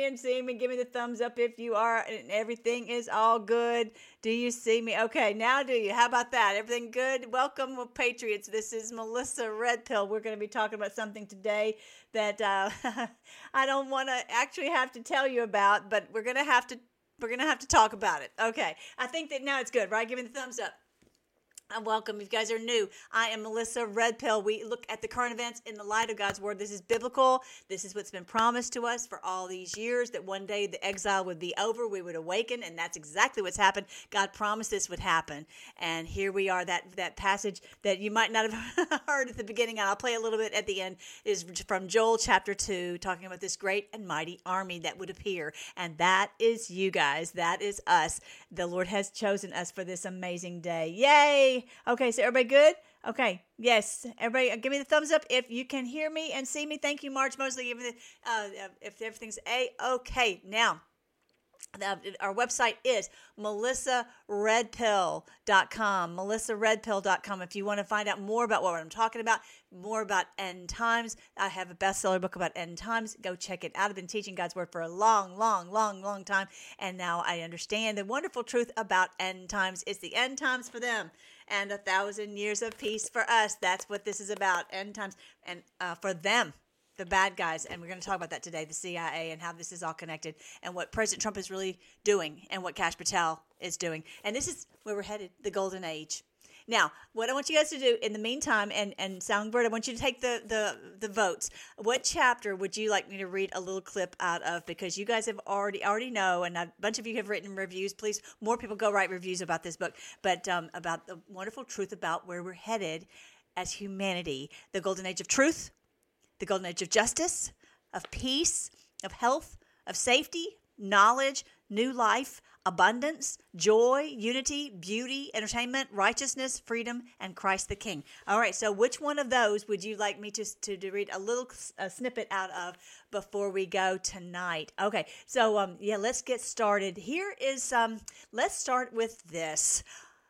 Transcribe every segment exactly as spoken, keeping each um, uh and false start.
and see me? Give me the thumbs up if you are, and everything is all good. Do you see me? Okay, now do you? How about that? Everything good? Welcome, Patriots. This is Melissa Red Pill. We're going to be talking about something today that uh, I don't want to actually have to tell you about, but we're going to have to we're going to have to talk about it. Okay, I think that now it's good, right? Give me the thumbs up. And welcome. If you guys are new, I am Melissa Red Pill. We look at the current events in the light of God's Word. This is biblical. This is what's been promised to us for all these years, that one day the exile would be over, we would awaken, and that's exactly what's happened. God promised this would happen. And here we are. That, that passage that you might not have heard at the beginning, and I'll play a little bit at the end, is from Joel chapter two, talking about this great and mighty army that would appear. And that is you guys. That is us. The Lord has chosen us for this amazing day. Yay! Okay, so everybody good? Okay, yes. Everybody, give me the thumbs up if you can hear me and see me. Thank you, March Mosley. Give me the, uh, if everything's A-okay. Now, the, our website is melissa red pill dot com, melissa red pill dot com. If you want to find out more about what I'm talking about, more about end times, I have a bestseller book about end times. Go check it out. I've been teaching God's Word for a long, long, long, long time, and now I understand the wonderful truth about end times. It's the end times for them, and a thousand years of peace for us. That's what this is about, end times, and uh, for them, the bad guys. And we're going to talk about that today, the C I A, and how this is all connected, and what President Trump is really doing, and what Kash Patel is doing. And this is where we're headed, the golden age. Now, what I want you guys to do in the meantime, and, and Songbird, I want you to take the, the, the votes. What chapter would you like me to read a little clip out of? Because you guys have already already know, and a bunch of you have written reviews. Please, more people go write reviews about this book, but um, about the wonderful truth about where we're headed as humanity. The golden age of truth, the golden age of justice, of peace, of health, of safety, knowledge, new life, abundance, joy, unity, beauty, entertainment, righteousness, freedom, and Christ the King. All right, so which one of those would you like me to, to, to read a little a snippet out of before we go tonight? Okay, so um, yeah, let's get started. Here is, um, let's start with this.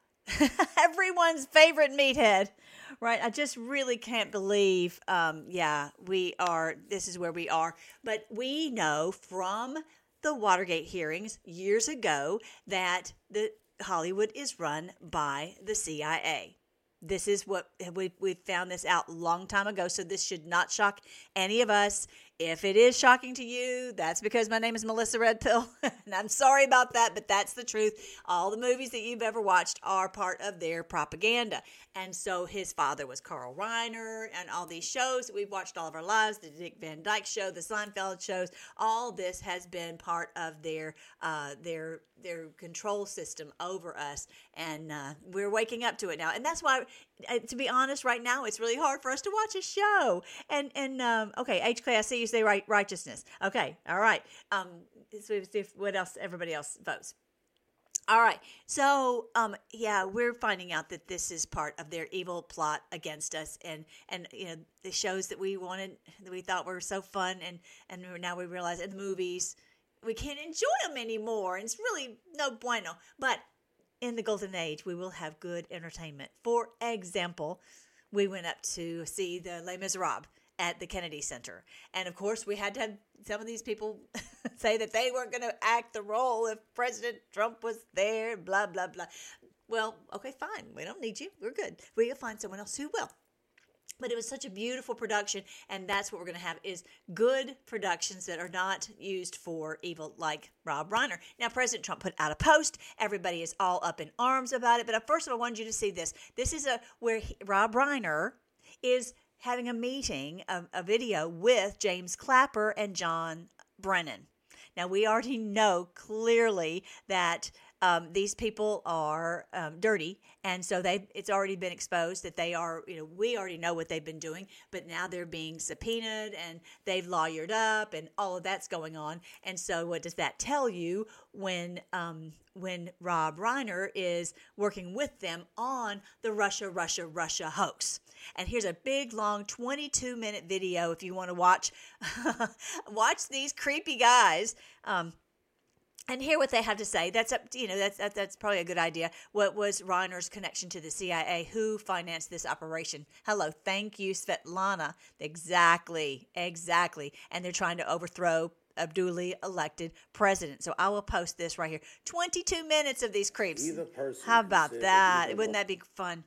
Everyone's favorite meathead. Right, I just really can't believe, um, yeah, we are, this is where we are. But we know from the Watergate hearings years ago that the Hollywood is run by the C I A. This is what, we we found this out a long time ago, so this should not shock any of us. If it is shocking to you, that's because my name is Melissa Red Pill, and I'm sorry about that, but that's the truth. All the movies that you've ever watched are part of their propaganda. And so his father was Carl Reiner, and all these shows that we've watched all of our lives, the Dick Van Dyke Show, the Seinfeld shows, all this has been part of their uh, their their control system over us, and uh, we're waking up to it now. And that's why, uh, to be honest, right now, it's really hard for us to watch a show. And, and um, okay, H K, I see you say right, righteousness. Okay, all right. Um, so what else, everybody else votes. All right. So, um, yeah, we're finding out that this is part of their evil plot against us, and, and you know, the shows that we wanted, that we thought were so fun, and, and now we realize in the movies, we can't enjoy them anymore, and it's really no bueno. But in the golden age, we will have good entertainment. For example, we went up to see the Les Miserables at the Kennedy Center. And of course, we had to have some of these people say that they weren't going to act the role if President Trump was there, blah, blah, blah. Well, okay, fine. We don't need you. We're good. We'll find someone else who will. But it was such a beautiful production, and that's what we're going to have, is good productions that are not used for evil, like Rob Reiner. Now, President Trump put out a post. Everybody is all up in arms about it. But first of all, I wanted you to see this. This is a where he, Rob Reiner is having a meeting, a, a video with James Clapper and John Brennan. Now, we already know clearly that um, these people are um, dirty, and so they it's already been exposed that they are, you know, we already know what they've been doing, but now they're being subpoenaed, and they've lawyered up, and all of that's going on. And so what does that tell you when um, when Rob Reiner is working with them on the Russia, Russia, Russia hoax? And here's a big, long twenty-two minute video if you want to watch watch these creepy guys um, and hear what they have to say. That's up, you know, that's that, that's probably a good idea. What was Reiner's connection to the C I A? Who financed this operation? Hello, thank you, Svetlana. Exactly, exactly. And they're trying to overthrow a duly elected president. So I will post this right here. twenty-two minutes of these creeps. Either person How about considered that? either Wouldn't one. that be fun?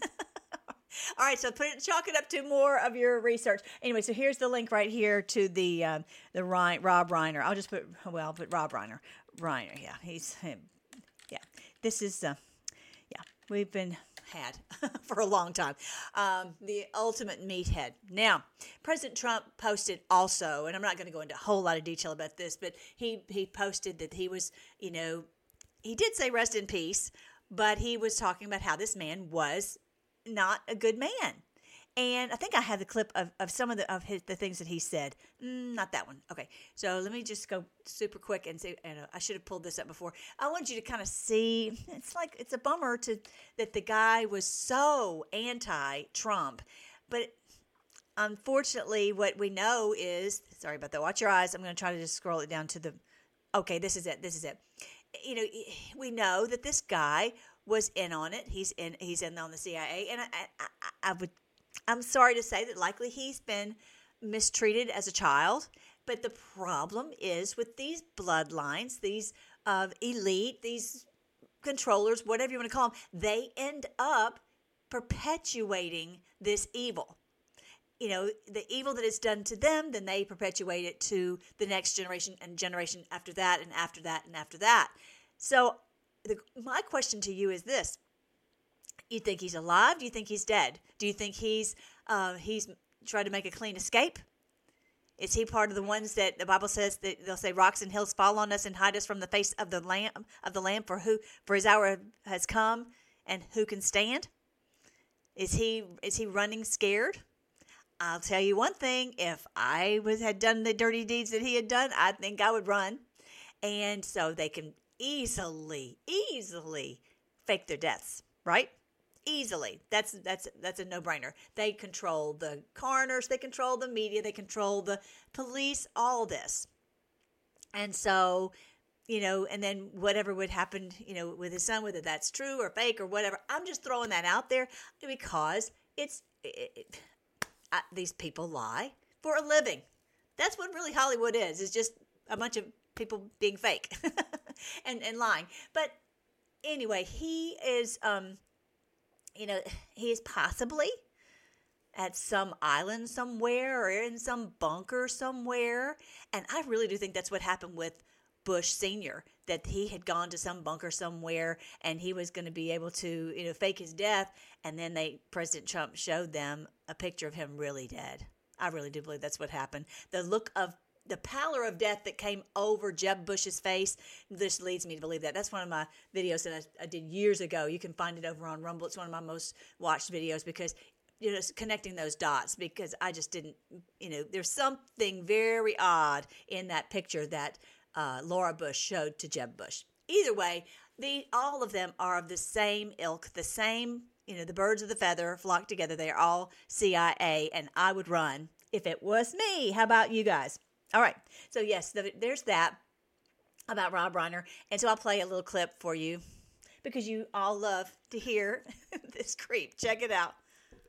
All right, so put it, chalk it up to more of your research. Anyway, so here's the link right here to the um, the Ryan, Rob Reiner. I'll just put well, I'll put Rob Reiner. Reiner, yeah, he's him. Yeah, this is uh, yeah, we've been had for a long time. Um, the ultimate meathead. Now, President Trump posted also, and I'm not going to go into a whole lot of detail about this, but he he posted that he was, you know, he did say rest in peace, but he was talking about how this man was not a good man. And I think I have the clip of, of some of the of his the things that he said. Mm, not that one. Okay, so let me just go super quick and say. And uh, I should have pulled this up before. I want you to kind of see. It's like it's a bummer to that the guy was so anti-Trump, but unfortunately, what we know is sorry about that. Watch your eyes. I'm going to try to just scroll it down to the. Okay, this is it. This is it. You know, we know that this guy was in on it. He's in. He's in on the C I A, and I, I, I would. I'm sorry to say that likely he's been mistreated as a child. But the problem is with these bloodlines, these uh, elite, these controllers, whatever you want to call them, they end up perpetuating this evil. You know, the evil that is done to them, then they perpetuate it to the next generation and generation after that and after that and after that. So the, my question to you is this. You think he's alive? Do you think he's dead? Do you think he's uh, he's tried to make a clean escape? Is he part of the ones that the Bible says that they'll say rocks and hills fall on us and hide us from the face of the Lamb of the Lamb for who for his hour has come and who can stand? Is he is he running scared? I'll tell you one thing: if I was had done the dirty deeds that he had done, I think I would run. And so they can easily, easily fake their deaths, right? Easily. That's that's that's a no-brainer. They control the coroners, they control the media, they control the police, all this. And so, you know, and then whatever would happen, you know, with his son, whether that's true or fake or whatever, I'm just throwing that out there because it's it, it, I, these people lie for a living. That's what really Hollywood is. It's just a bunch of people being fake and and lying. But anyway, he is um you know, he is possibly at some island somewhere or in some bunker somewhere. And I really do think that's what happened with Bush Senior, that he had gone to some bunker somewhere and he was going to be able to, you know, fake his death. And then they, President Trump showed them a picture of him really dead. I really do believe that's what happened. The look of the pallor of death that came over Jeb Bush's face, this leads me to believe that. That's one of my videos that I, I did years ago. You can find it over on Rumble. It's one of my most watched videos because, you know, connecting those dots, because I just didn't, you know, there's something very odd in that picture that uh, Laura Bush showed to Jeb Bush. Either way, the all of them are of the same ilk, the same, you know, the birds of the feather flock together. They are all C I A, and I would run if it was me. How about you guys? All right. So, yes, the, there's that about Rob Reiner. And so I'll play a little clip for you because you all love to hear this creep. Check it out.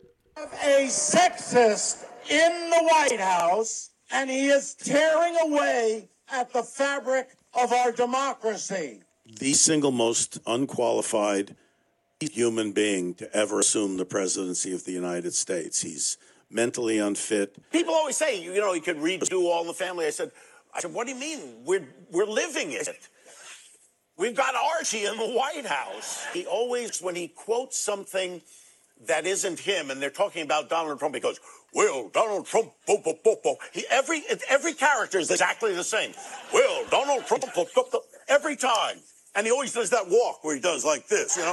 A sexist in the White House, and he is tearing away at the fabric of our democracy. The single most unqualified human being to ever assume the presidency of the United States. He's mentally unfit. People always say, you know, he could redo All in the Family. I said, I said, what do you mean? We're we're living it. We've got Archie in the White House. He always, when he quotes something that isn't him, and they're talking about Donald Trump, he goes, well, Donald Trump, bo, bo, bo, bo. He, every, every character is exactly the same. Well, Donald Trump, bo, bo, bo, every time. And he always does that walk where he does like this, you know?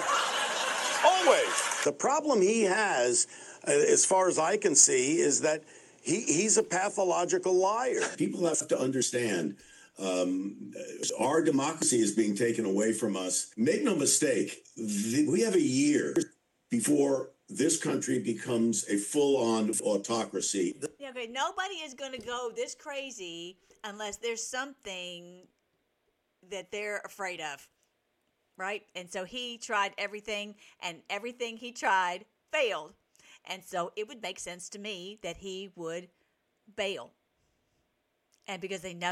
Always. The problem he has, uh, as far as I can see, is that he, he's a pathological liar. People have to understand um, our democracy is being taken away from us. Make no mistake, th- we have a year before this country becomes a full-on autocracy. Yeah, okay, nobody is going to go this crazy unless there's something that they're afraid of, right? And so he tried everything, and everything he tried failed. And so it would make sense to me that he would bail. And because they know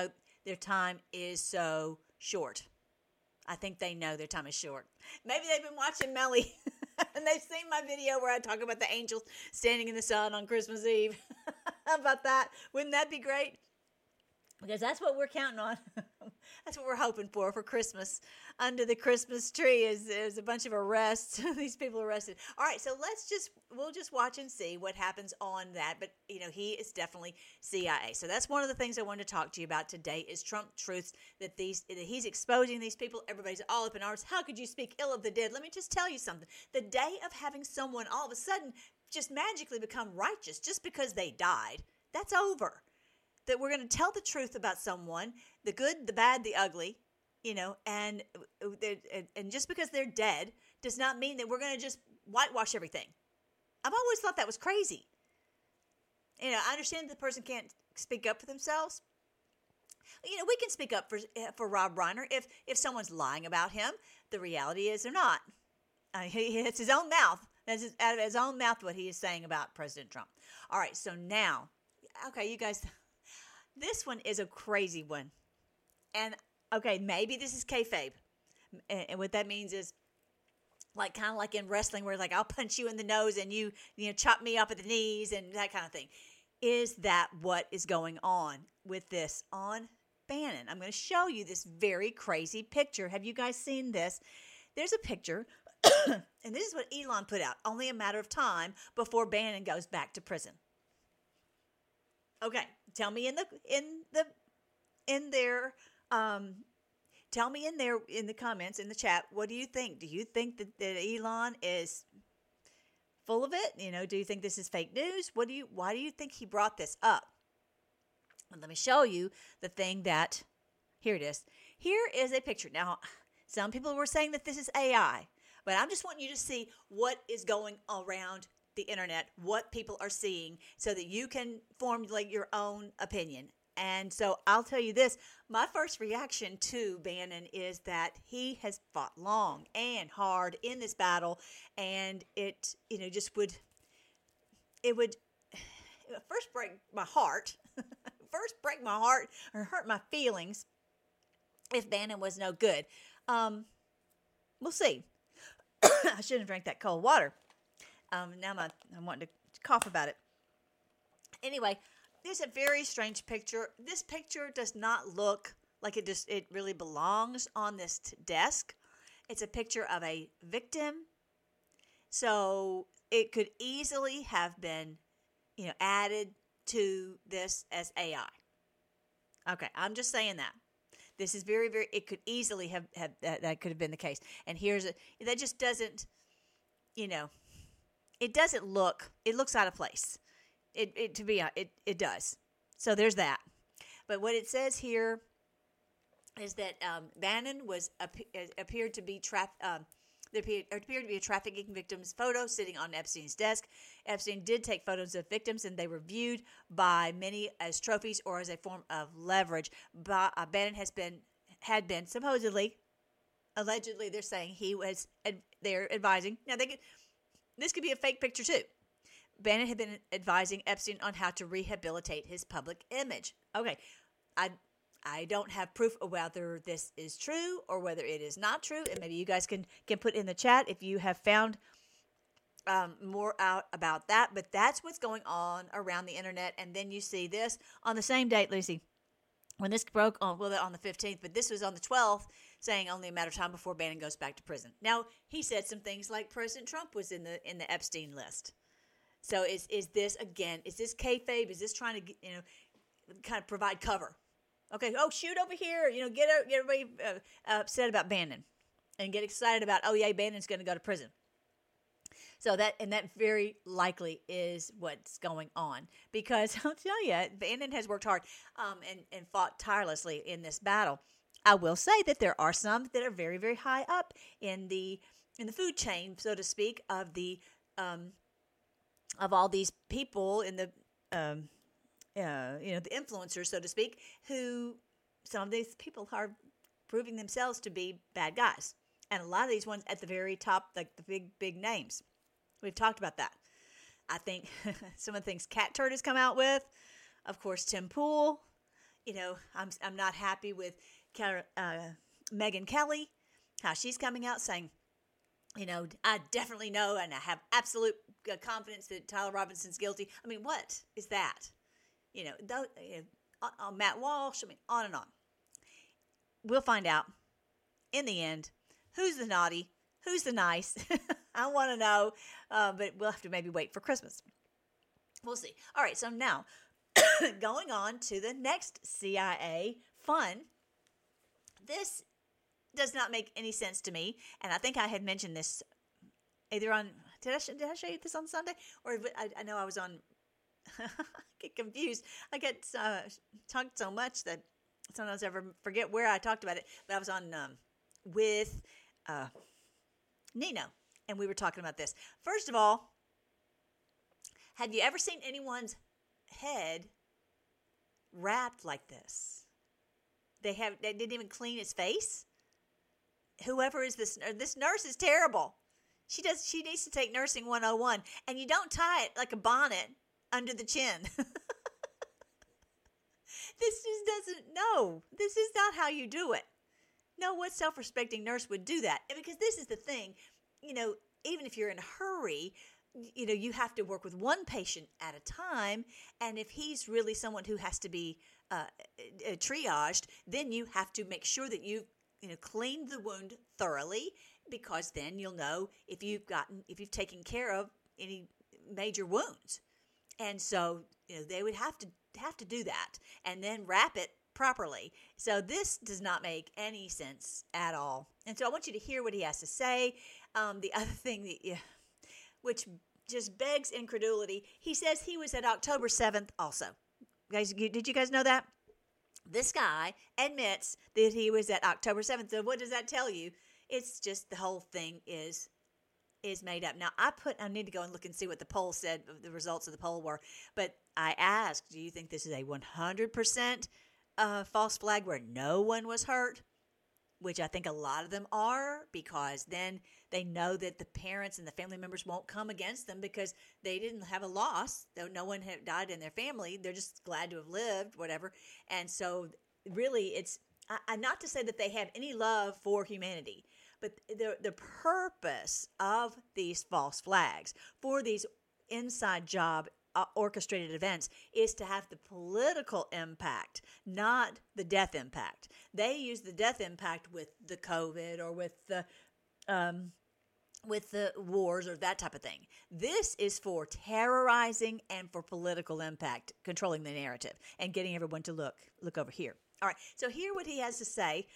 their time is so short. I think they know their time is short. Maybe they've been watching Melly and they've seen my video where I talk about the angels standing in the sun on Christmas Eve. How about that? Wouldn't that be great? Because that's what we're counting on. That's what we're hoping for for Christmas. Under the Christmas tree is, is a bunch of arrests. These people arrested. All right, so let's just, we'll just watch and see what happens on that. But, you know, he is definitely C I A. So that's one of the things I wanted to talk to you about today is Trump truths, that these that he's exposing these people. Everybody's all up in arms. How could you speak ill of the dead? Let me just tell you something. The day of having someone all of a sudden just magically become righteous just because they died, that's over. That we're going to tell the truth about someone, the good, the bad, the ugly, you know, and and just because they're dead does not mean that we're going to just whitewash everything. I've always thought that was crazy. You know, I understand that the person can't speak up for themselves. You know, we can speak up for for Rob Reiner if if someone's lying about him. The reality is they're not. Uh, he, it's his own mouth. That's his, out of his own mouth what he is saying about President Trump. All right, so now, okay, you guys. This one is a crazy one. And, okay, maybe this is kayfabe. And what that means is, like, kind of like in wrestling where it's like, I'll punch you in the nose and you, you know, chop me up at the knees and that kind of thing. Is that what is going on with this on Bannon? I'm going to show you this very crazy picture. Have you guys seen this? There's a picture, and this is what Elon put out. Only a matter of time before Bannon goes back to prison. Okay, tell me in the in the in their um, tell me in there in the comments in the chat. What do you think? Do you think that, that Elon is full of it? You know, do you think this is fake news? What do you? Why do you think he brought this up? And let me show you the thing that. Here it is. Here is a picture. Now, some people were saying that this is A I, but I'm just wanting you to see what is going around the internet, what people are seeing, so that you can formulate your own opinion. And so I'll tell you this, my first reaction to Bannon is that he has fought long and hard in this battle, and it, you know, just would, it would first break my heart, first break my heart or hurt my feelings if Bannon was no good. Um, we'll see. I shouldn't have drank that cold water. Um, now I'm, I'm wanting to cough about it. Anyway, there's a very strange picture. This picture does not look like it just it really belongs on this t- desk. It's a picture of a victim. So it could easily have been, you know, added to this as A I. Okay, I'm just saying that. This is very, very, it could easily have, have that, that could have been the case. And here's a, that just doesn't, you know, it doesn't look, it looks out of place. It, it to be, it, it does. So there's that. But what it says here is that um, Bannon was, appeared to be trapped, um, there appeared, appeared to be a trafficking victim's photo sitting on Epstein's desk. Epstein did take photos of victims, and they were viewed by many as trophies or as a form of leverage. But, uh, Bannon has been, had been supposedly, allegedly, they're saying he was, they're advising. Now, they could, this could be a fake picture too. Bannon had been advising Epstein on how to rehabilitate his public image. Okay, I I don't have proof of whether this is true or whether it is not true, and maybe you guys can, can put in the chat if you have found um, more out about that. But that's what's going on around the internet. And then you see this on the same date, Lucy, when this broke on well on the fifteenth, but this was on the twelfth, saying only a matter of time before Bannon goes back to prison. Now he said some things like President Trump was in the in the Epstein list. So is is this again? Is this kayfabe? Is this trying to you know kind of provide cover? Okay, oh shoot over here, you know, get get everybody uh, upset about Bannon, and get excited about oh yeah, Bannon's going to go to prison. So that and that very likely is what's going on, because I'll tell you, Bannon has worked hard um, and and fought tirelessly in this battle. I will say that there are some that are very very high up in the in the food chain, so to speak, of the um, of all these people in the um, uh, you know the influencers, so to speak, who some of these people are proving themselves to be bad guys, and a lot of these ones at the very top, like the big big names. We've talked about that. I think some of the things Cat Turd has come out with, of course, Tim Pool, you know, I'm I'm not happy with uh, Megyn Kelly, how she's coming out saying, you know, I definitely know and I have absolute confidence that Tyler Robinson's guilty. I mean, what is that? You know, th- you know on, on Matt Walsh, I mean, on and on. We'll find out in the end who's the naughty, who's the nice. I want to know, uh, but we'll have to maybe wait for Christmas. We'll see. All right, so now going on to the next C I A fun. This does not make any sense to me, and I think I had mentioned this either on did I did I show you this on Sunday, or I, I know I was on. I get confused. I get uh, talked so much that sometimes I ever forget where I talked about it. But I was on um, with uh, Nino, and we were talking about this. First of all, have you ever seen anyone's head wrapped like this? They have. They didn't even clean his face. Whoever is this, this nurse is terrible. She does. She needs to take nursing one oh one, and you don't tie it like a bonnet under the chin. This just doesn't. No, this is not how you do it. No, what self-respecting nurse would do that? And because this is the thing, you know, even if you're in a hurry, you know, you have to work with one patient at a time. And if he's really someone who has to be uh, triaged, then you have to make sure that you've, you know, cleaned the wound thoroughly, because then you'll know if you've gotten, if you've taken care of any major wounds. And so, you know, they would have to have to do that and then wrap it properly. So this does not make any sense at all. And so I want you to hear what he has to say. Um, the other thing that, yeah, which just begs incredulity, he says he was at October seventh also. Guys, did you guys know that? This guy admits that he was at October seventh. So what does that tell you? It's just the whole thing is is made up. Now, I put, I need to go and look and see what the poll said, the results of the poll were. But I asked, do you think this is a one hundred percent uh, false flag where no one was hurt? Which I think a lot of them are, because then they know that the parents and the family members won't come against them because they didn't have a loss. Though no one had died in their family. They're just glad to have lived, whatever. And so really it's, I, I, not to say that they have any love for humanity, but the the purpose of these false flags for these inside job uh, orchestrated events is to have the political impact, not the death impact. They use the death impact with the COVID or with the um, with the wars or that type of thing. This is for terrorizing and for political impact, controlling the narrative and getting everyone to look look over here. All right, so hear what he has to say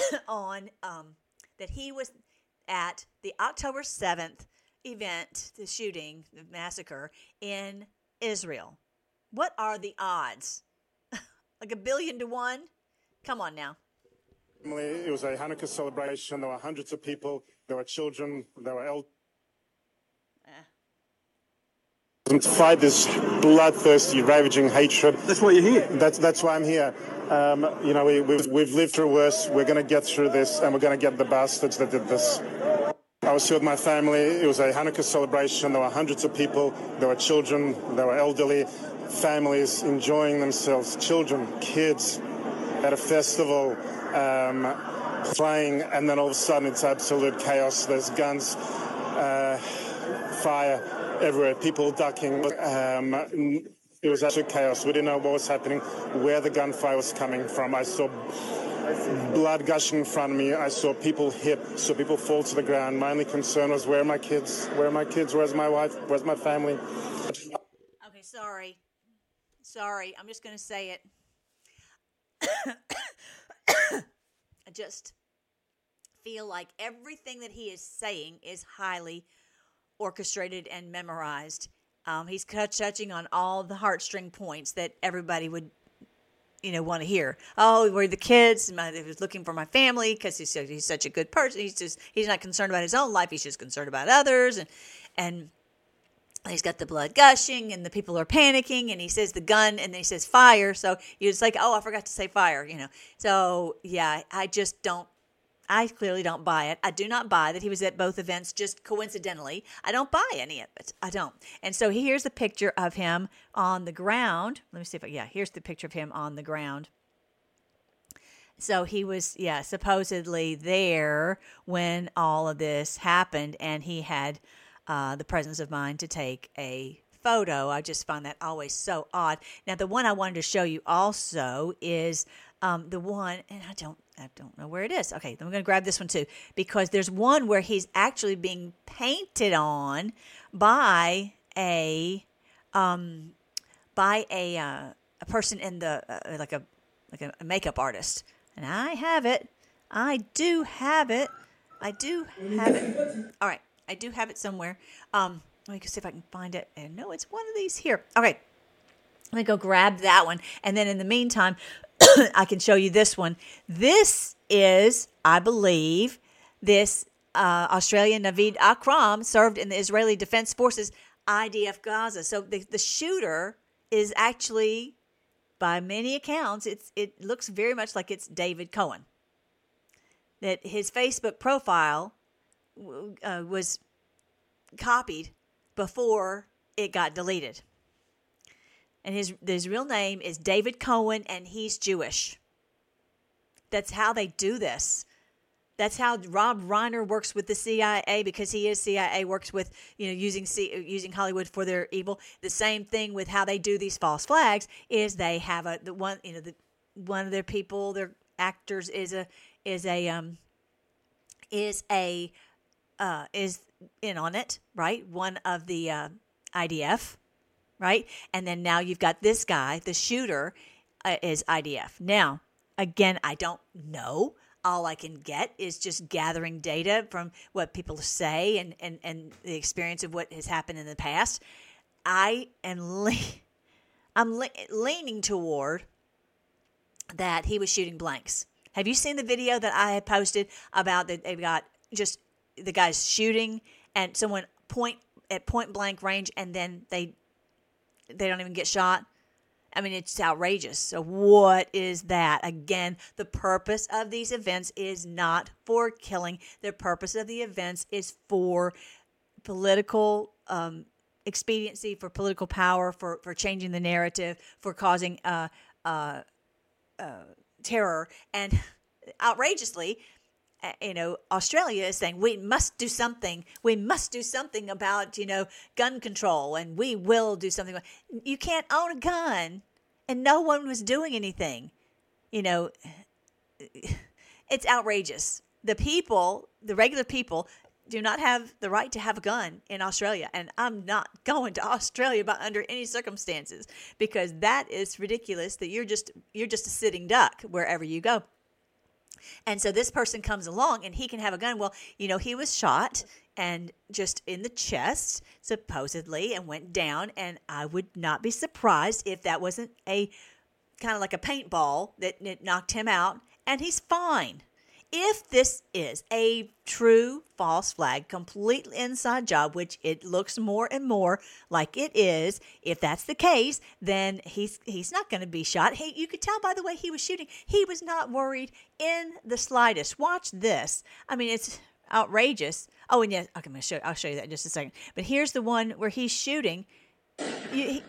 on um, that he was at the October seventh event, the shooting, the massacre in Israel. What are the odds? Like a billion to one? Come on now. It was a Hanukkah celebration. There were hundreds of people. There were children. There were elders. To fight this bloodthirsty, ravaging hatred. That's why you're here. That's that's why I'm here. Um, you know, we, we've, we've lived through worse. We're going to get through this, and we're going to get the bastards that did this. I was here with my family. It was a Hanukkah celebration. There were hundreds of people. There were children. There were elderly, families enjoying themselves, children, kids, at a festival, um, playing, and then all of a sudden it's absolute chaos. There's guns, uh, fire everywhere, people ducking. Um, it was absolute chaos. We didn't know what was happening, where the gunfire was coming from. I saw blood gushing in front of me. I saw people hit, saw people fall to the ground. My only concern was, where are my kids? Where are my kids? Where's my wife? Where's my family? Okay, sorry. Sorry, I'm just going to say it. I just feel like everything that he is saying is highly orchestrated and memorized. Um, he's touching on all the heartstring points that everybody would, you know, want to hear. Oh, we're the kids. My, he was looking for my family because he's so, he's such a good person. He's just he's not concerned about his own life. He's just concerned about others, and and he's got the blood gushing, and the people are panicking. And he says the gun, and then he says fire. So you're just like, oh, I forgot to say fire, you know. So yeah, I just don't. I clearly don't buy it. I do not buy that he was at both events just coincidentally. I don't buy any of it. I don't. And so here's the picture of him on the ground. Let me see if I, yeah, here's the picture of him on the ground. So he was, yeah, supposedly there when all of this happened, and he had uh, the presence of mind to take a photo. I just find that always so odd. Now, the one I wanted to show you also is um, the one, and I don't, I don't know where it is. Okay, I'm going to grab this one too, because there's one where he's actually being painted on by a, um, by a uh, a person in the uh, like a like a, a makeup artist. And I have it. I do have it. I do have it. All right. I do have it somewhere. Um, let me see if I can find it. And no, it's one of these here. Okay. Let me go grab that one. And then in the meantime, I can show you this one. This is, I believe, this uh, Australian Naveed Akram served in the Israeli Defense Forces I D F Gaza. So the, the shooter is actually, by many accounts, it's it looks very much like it's David Cohen. That his Facebook profile uh, was copied before it got deleted. And his his real name is David Cohen, and he's Jewish. That's how they do this. That's how Rob Reiner works with the C I A, because he is C I A, works with, you know, using C, using Hollywood for their evil. The same thing with how they do these false flags is they have a the one you know the one of their people, their actors is a is a um is a uh is in on it, right? One of the uh, I D F, right? And then now you've got this guy, the shooter, uh, is I D F. Now, again, I don't know. All I can get is just gathering data from what people say and, and, and the experience of what has happened in the past. I am le- I'm le- leaning toward that he was shooting blanks. Have you seen the video that I had posted about that they've got just the guys shooting and someone point at point blank range and then they they don't even get shot? I mean, it's outrageous. So what is that? Again, the purpose of these events is not for killing. The purpose of the events is for political um, expediency, for political power, for, for changing the narrative, for causing uh, uh, uh, terror. And outrageously, uh, you know, Australia is saying we must do something. We must do something about, you know, gun control, and we will do something. You can't own a gun, and no one was doing anything. You know, it's outrageous. The people, the regular people, do not have the right to have a gun in Australia, and I'm not going to Australia by under any circumstances, because that is ridiculous. That you're just you're just a sitting duck wherever you go. And so this person comes along and he can have a gun. Well, you know, he was shot and just in the chest, supposedly, and went down. And I would not be surprised if that wasn't a kind of like a paintball that it knocked him out, and he's fine. If this is a true false flag, complete inside job, which it looks more and more like it is, if that's the case, then he's he's not going to be shot. He, you could tell by the way he was shooting, he was not worried in the slightest. Watch this. I mean, it's outrageous. Oh, and yes, okay, I'm gonna show. I'll show you that in just a second. But here's the one where he's shooting. You, he,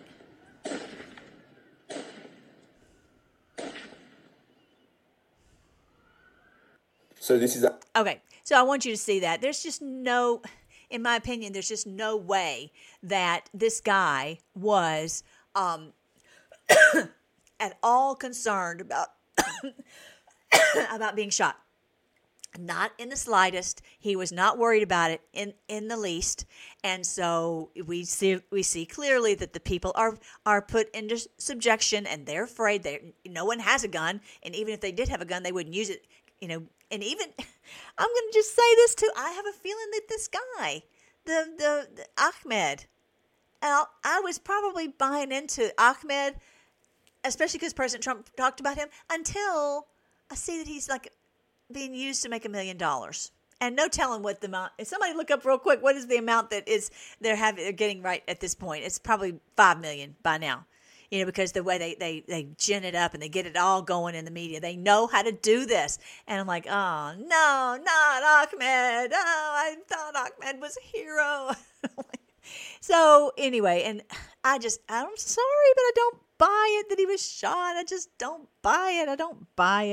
So this is a- okay. So I want you to see that. There's just no, in my opinion, there's just no way that this guy was um, at all concerned about about being shot. Not in the slightest. He was not worried about it in, in the least. And so we see we see clearly that the people are are put into subjection, and they're afraid. They no one has a gun, and even if they did have a gun, they wouldn't use it. You know, and even I'm going to just say this too. I have a feeling that this guy, the the, the Ahmed, Al, I was probably buying into Ahmed, especially because President Trump talked about him, until I see that he's like being used to make a million dollars, and no telling what the amount. If somebody look up real quick, what is the amount that is they're having they're getting right at this point? It's probably five million by now. You know, because the way they, they, they gin it up and they get it all going in the media. They know how to do this. And I'm like, oh, no, not Ahmed. Oh, I thought Ahmed was a hero. So anyway, and I just, I'm sorry, but I don't buy it that he was shot. I just don't buy it. I don't buy it.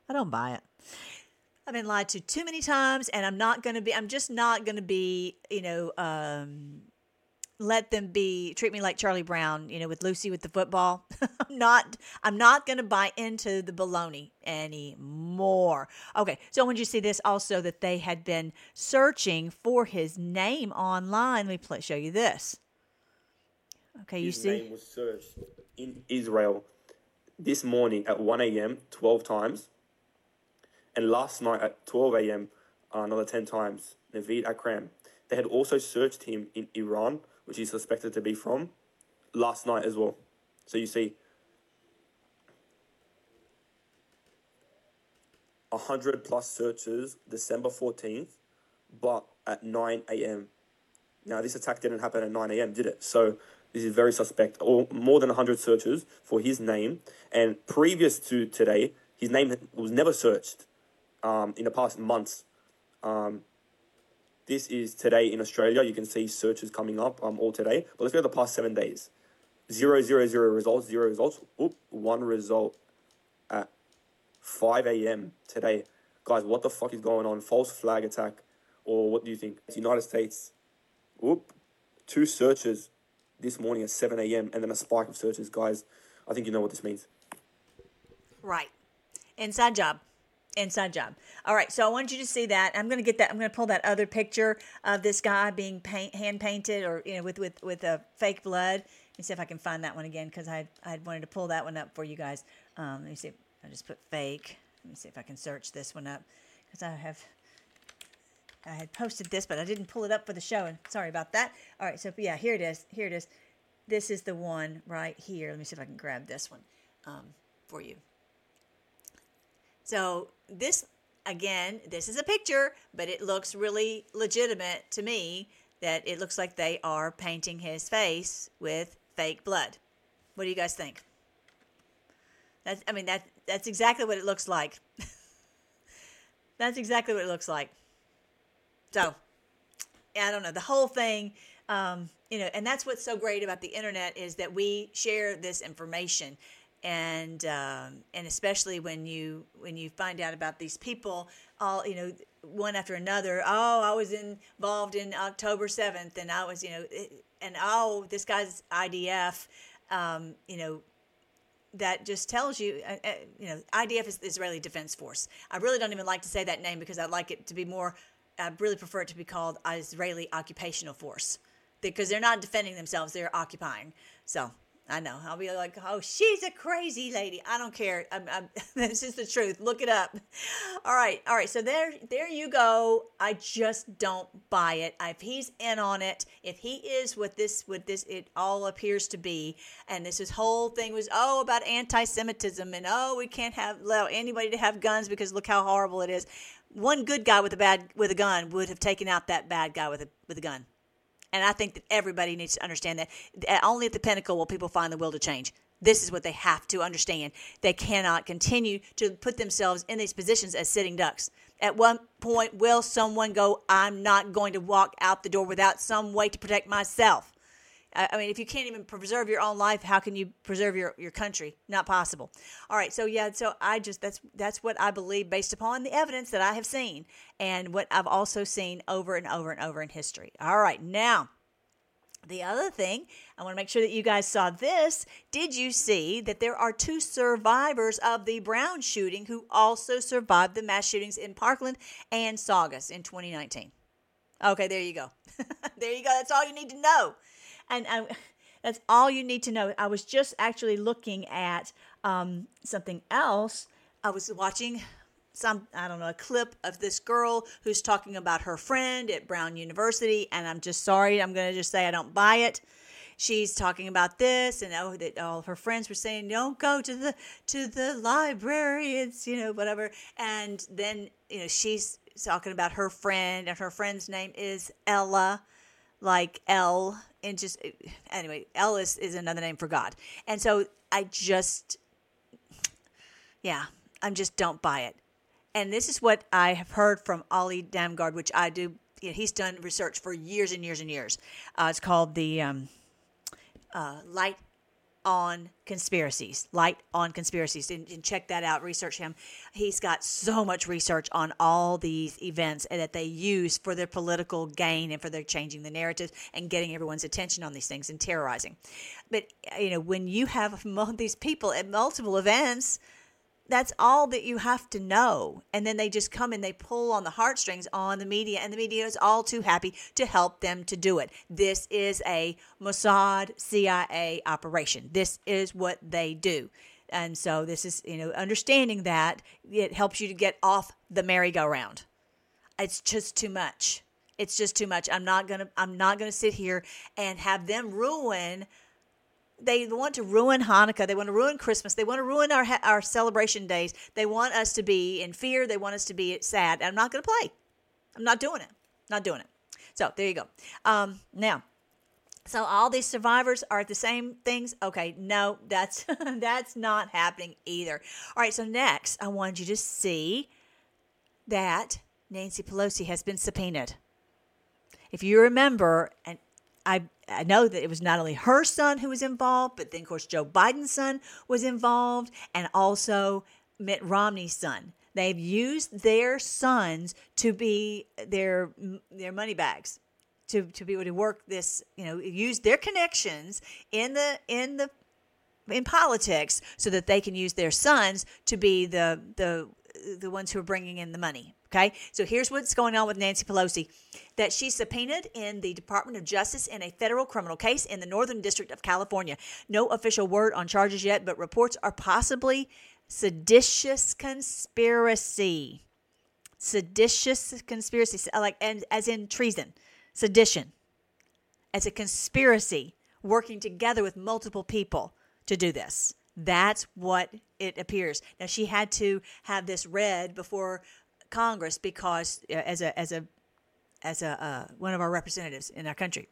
I don't buy it. I've been lied to too many times, and I'm not going to be, I'm just not going to be, you know, um, let them be, treat me like Charlie Brown, you know, with Lucy with the football. I'm not, I'm not going to buy into the baloney anymore. Okay. So when you see this also, that they had been searching for his name online. Let me play, show you this. Okay. You His see? His name was searched in Israel this morning at one a.m. twelve times. And last night at twelve a.m. Uh, another ten times. Naveed Akram. They had also searched him in Iran, which he's suspected to be from, last night as well. So you see, one hundred plus searches December fourteenth, but at nine a.m. Now, this attack didn't happen at nine a.m., did it? So this is very suspect. Or more than one hundred searches for his name. And previous to today, his name was never searched um, in the past months. Um, this is today in Australia. You can see searches coming up um, all today. But let's go to the past seven days. Zero, zero, zero results, zero results. Oop, one result at five a.m. today. Guys, what the fuck is going on? False flag attack. Or what do you think? It's United States. Oop, two searches this morning at seven a.m. and then a spike of searches. Guys, I think you know what this means. Right. Inside job. Inside job. All right, so I want you to see that. I'm going to get that. I'm going to pull that other picture of this guy being paint, hand painted, or you know, with with with a fake blood. Let me see if I can find that one again, because I I wanted to pull that one up for you guys. Um, let me see. I just put fake. Let me see if I can search this one up, because I have I had posted this, but I didn't pull it up for the show. And sorry about that. All right, so yeah, here it is. Here it is. This is the one right here. Let me see if I can grab this one um, for you. So this, again, this is a picture, but it looks really legitimate to me, that it looks like they are painting his face with fake blood. What do you guys think? That's, I mean, that that's exactly what it looks like. That's exactly what it looks like. So, I don't know. The whole thing, um, you know, and that's what's so great about the internet, is that we share this information. And um, and especially when you when you find out about these people, all you know, one after another. Oh, I was involved in October seventh, and I was, you know, and oh, this guy's I D F. Um, you know, that just tells you, uh, uh, you know, I D F is the Israeli Defense Force. I really don't even like to say that name, because I'd like it to be more. I really prefer it to be called Israeli Occupational Force, because they're not defending themselves; they're occupying. So. I know. I'll be like, oh, she's a crazy lady. I don't care. I'm, I'm, this is the truth. Look it up. All right. All right. So there, there you go. I just don't buy it. If he's in on it, if he is what this, what this, it all appears to be, and this, this whole thing was, oh, about anti-Semitism, and oh, we can't have allow anybody to have guns because look how horrible it is. One good guy with a bad with a gun would have taken out that bad guy with a with a gun. And I think that everybody needs to understand that. Only at the pinnacle will people find the will to change. This is what they have to understand. They cannot continue to put themselves in these positions as sitting ducks. At one point, will someone go, I'm not going to walk out the door without some way to protect myself? I mean, if you can't even preserve your own life, how can you preserve your, your country? Not possible. All right. So, yeah, so I just, that's, that's what I believe based upon the evidence that I have seen and what I've also seen over and over and over in history. All right. Now, the other thing, I want to make sure that you guys saw this. Did you see that there are two survivors of the Brown shooting who also survived the mass shootings in Parkland and Saugus in twenty nineteen? Okay, there you go. There you go. That's all you need to know. And I, that's all you need to know. I was just actually looking at um, something else. I was watching some, I don't know, a clip of this girl who's talking about her friend at Brown University. And I'm just sorry. I'm going to just say I don't buy it. She's talking about this, and oh, that all of her friends were saying, "Don't go to the to the library." It's, you know, whatever. And then, you know, she's talking about her friend, and her friend's name is Ella, like L. And just anyway, L is, is another name for God. And so I just, yeah, I just don't buy it. And this is what I have heard from Ollie Damgard, which I do. You know, he's done research for years and years and years. Uh, it's called the um, uh, Light on conspiracies, light on conspiracies, and, and check that out. Research him. He's got so much research on all these events that they use for their political gain and for their changing the narrative and getting everyone's attention on these things and terrorizing. But, you know, when you have these people at multiple events, that's all that you have to know. And then they just come and they pull on the heartstrings on the media, and the media is all too happy to help them to do it. This is a Mossad C I A operation. This is what they do. And so this is, you know, understanding that, it helps you to get off the merry-go-round. It's just too much. It's just too much. I'm not going to I'm not going to sit here and have them ruin. They want to ruin Hanukkah. They want to ruin Christmas. They want to ruin our our celebration days. They want us to be in fear. They want us to be sad. And I'm not going to play. I'm not doing it. Not doing it. So there you go. Um, now, so all these survivors are the same things. Okay, no, that's that's not happening either. All right, so next, I wanted you to see that Nancy Pelosi has been subpoenaed. If you remember, and I I know that it was not only her son who was involved, but then, of course, Joe Biden's son was involved, and also Mitt Romney's son. They've used their sons to be their their money bags, to, to be able to work this, you know, use their connections in the in the in politics so that they can use their sons to be the the the ones who are bringing in the money. Okay, so here's what's going on with Nancy Pelosi, that she's subpoenaed in the Department of Justice in a federal criminal case in the Northern District of California. No official word on charges yet, but reports are possibly seditious conspiracy. Seditious conspiracy, like, and as in treason, sedition, as a conspiracy working together with multiple people to do this. That's what it appears. Now, she had to have this read before Congress because uh, as a as a as a uh, one of our representatives in our country.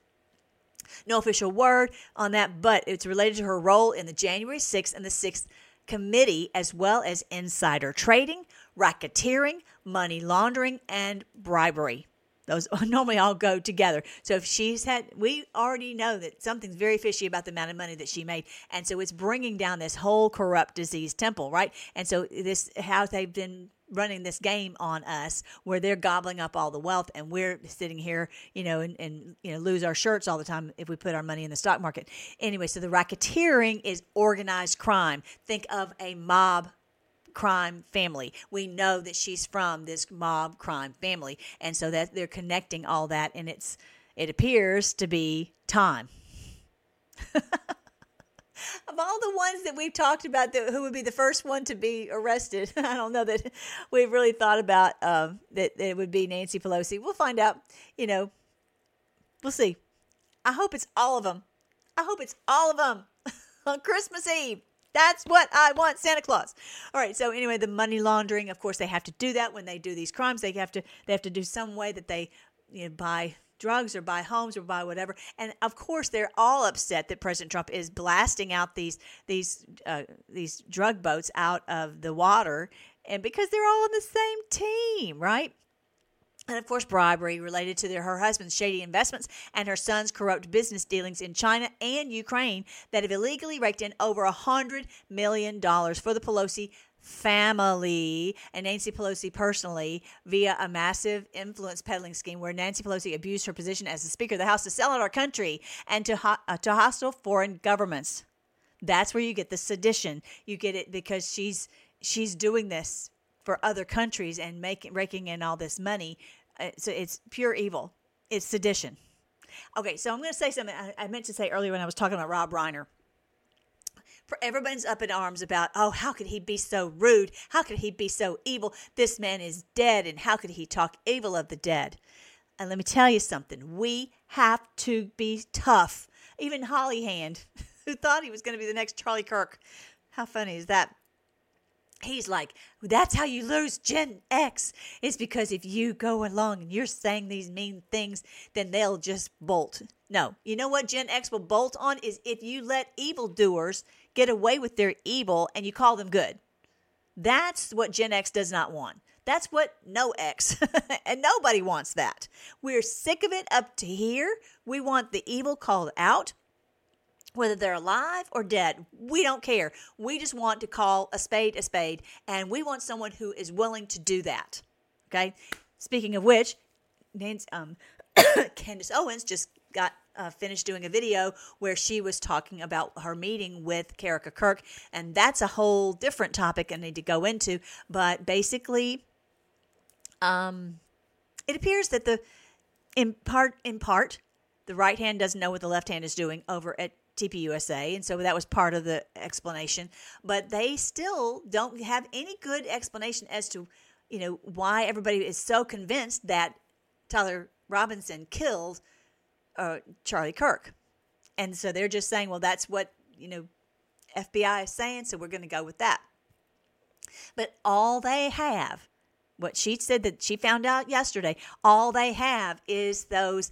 No official word on that, but it's related to her role in the January sixth and the sixth committee, as well as insider trading, racketeering, money laundering, and bribery. Those normally all go together. So if she's had, we already know that something's very fishy about the amount of money that she made. And so it's bringing down this whole corrupt, diseased temple, right? And so this, how they've been running this game on us where they're gobbling up all the wealth and we're sitting here, you know, and, and, you know, lose our shirts all the time if we put our money in the stock market. Anyway, so the racketeering is organized crime. Think of a mob crime family. We know that she's from this mob crime family, and so that they're connecting all that, and it's it appears to be time. Of all the ones that we've talked about, that who would be the first one to be arrested, I don't know that we've really thought about um, that, that it would be Nancy Pelosi. We'll find out. You know, we'll see. I hope it's all of them. I hope it's all of them on Christmas Eve. That's what I want, Santa Claus. All right. So anyway, the money laundering, of course, they have to do that when they do these crimes. They have to they have to do some way that they, you know, buy drugs or buy homes or buy whatever. And of course, they're all upset that President Trump is blasting out these these uh, these drug boats out of the water, and because they're all on the same team, right? And, of course, bribery related to their, her husband's shady investments and her son's corrupt business dealings in China and Ukraine that have illegally raked in over one hundred million dollars for the Pelosi family and Nancy Pelosi personally via a massive influence peddling scheme where Nancy Pelosi abused her position as the Speaker of the House to sell out our country and to, ho- uh, to hostile foreign governments. That's where you get the sedition. You get it because she's she's doing this for other countries and making raking in all this money. Uh, so it's pure evil. It's sedition. Okay, so I'm going to say something I, I meant to say earlier when I was talking about Rob Reiner. For everyone's up in arms about, oh, how could he be so rude? How could he be so evil? This man is dead, and how could he talk evil of the dead? And let me tell you something. We have to be tough. Even Holly Hand, who thought he was going to be the next Charlie Kirk. How funny is that? He's like, that's how you lose Gen X. It's because if you go along and you're saying these mean things, then they'll just bolt. No, you know what Gen X will bolt on is if you let evildoers get away with their evil and you call them good. That's what Gen X does not want. That's what no X, and nobody wants that. We're sick of it up to here. We want the evil called out. Whether they're alive or dead, we don't care. We just want to call a spade a spade, and we want someone who is willing to do that. Okay? Speaking of which, Nancy, um, Candace Owens just got uh, finished doing a video where she was talking about her meeting with Karika Kirk, and that's a whole different topic I need to go into. But basically, um, it appears that the in part in part the right hand doesn't know what the left hand is doing over at T P U S A, and so that was part of the explanation. But they still don't have any good explanation as to, you know, why everybody is so convinced that Tyler Robinson killed uh, Charlie Kirk. And so they're just saying, well, that's what, you know, F B I is saying, so we're going to go with that. But all they have, what she said that she found out yesterday, all they have is those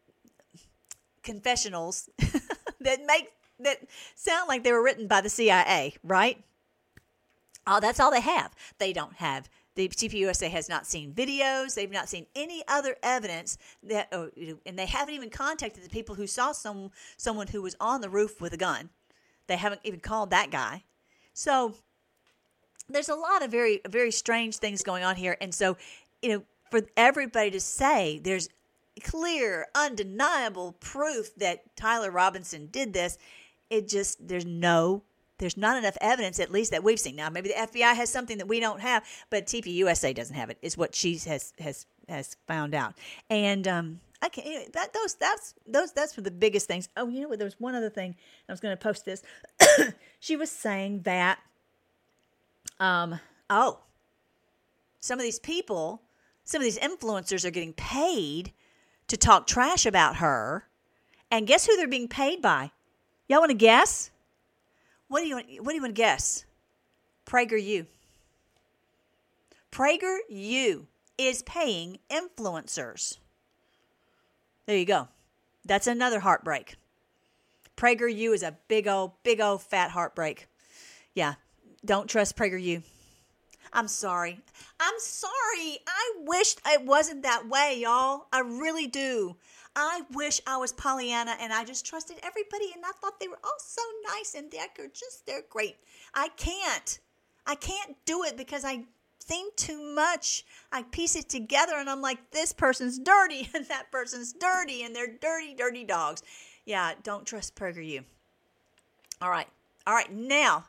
confessionals that make that sound like they were written by the C I A, right? Oh, that's all they have. They don't have the T P U S A has not seen videos. They've not seen any other evidence that, oh, you know, and they haven't even contacted the people who saw some someone who was on the roof with a gun. They haven't even called that guy. So there's a lot of very very strange things going on here, and so, you know, for everybody to say there's clear, undeniable proof that Tyler Robinson did this, it just, there's no, there's not enough evidence, at least that we've seen. Now, maybe the F B I has something that we don't have, but T P U S A doesn't have it, is what she has has has found out. And um, I can't, anyway, that those that's those that's for the biggest things. Oh, you know what? There was one other thing. I was going to post this. She was saying that, um, oh, some of these people, some of these influencers are getting paid to talk trash about her, and guess who they're being paid by? Y'all want to guess? What do you want, what do you want to guess? PragerU. PragerU is paying influencers. There you go. That's another heartbreak. PragerU is a big old, big old fat heartbreak. Yeah, don't trust PragerU. I'm sorry. I'm sorry. I wish it wasn't that way, y'all. I really do. I wish I was Pollyanna and I just trusted everybody and I thought they were all so nice and they're just, they're great. I can't. I can't do it because I think too much. I piece it together and I'm like, this person's dirty and that person's dirty and they're dirty, dirty dogs. Yeah, don't trust PragerU. All right. All right. Now,